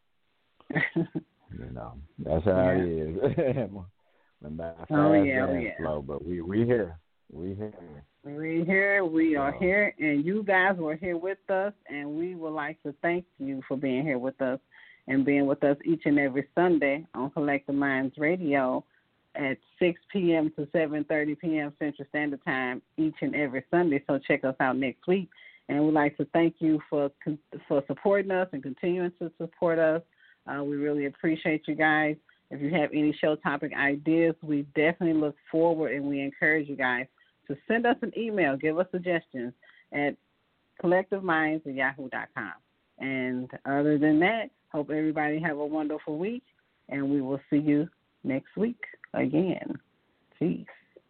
that's how it is. Went by fast and slow, but we here. We here. We are here, and you guys were here with us, and we would like to thank you for being here with us and being with us each and every Sunday on Collective Minds Radio at 6 p.m. to 7:30 p.m. Central Standard Time each and every Sunday. So check us out next week. And we'd like to thank you for supporting us and continuing to support us. We really appreciate you guys. If you have any show topic ideas, we definitely look forward and we encourage you guys to send us an email, give us suggestions at collectiveminds@yahoo.com. And other than that, hope everybody have a wonderful week, and we will see you next week again. Peace.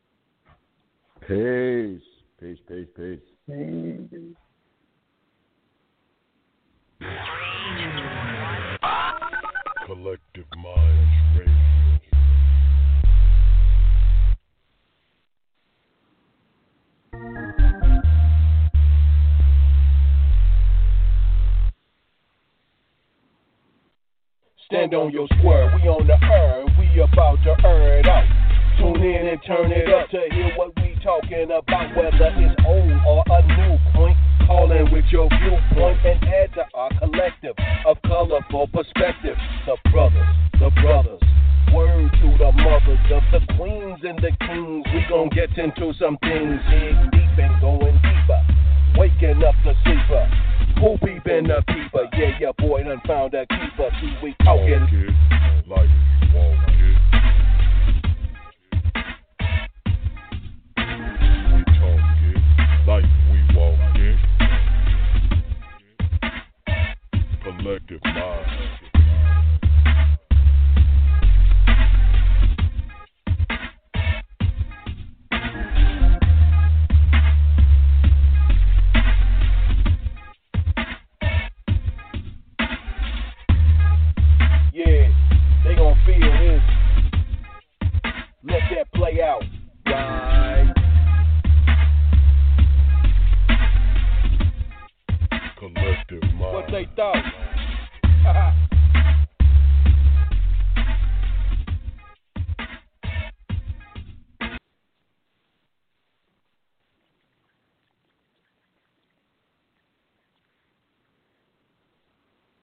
Peace. Peace, peace, peace. Peace. Collective Minds Radio. Stand on your square, we on the earn, we about to earn it out. Tune in and turn it up to hear what we talking about, whether it's old or a new point. Call in with your viewpoint and add to our collective of colorful perspective. The brothers, word to the mothers of the queens and the kings. We gon' get into some things, dig deep and going deeper. Waking up the sleeper, who peeping the peeper? Yeah, your boy done found a keeper. See, we talking like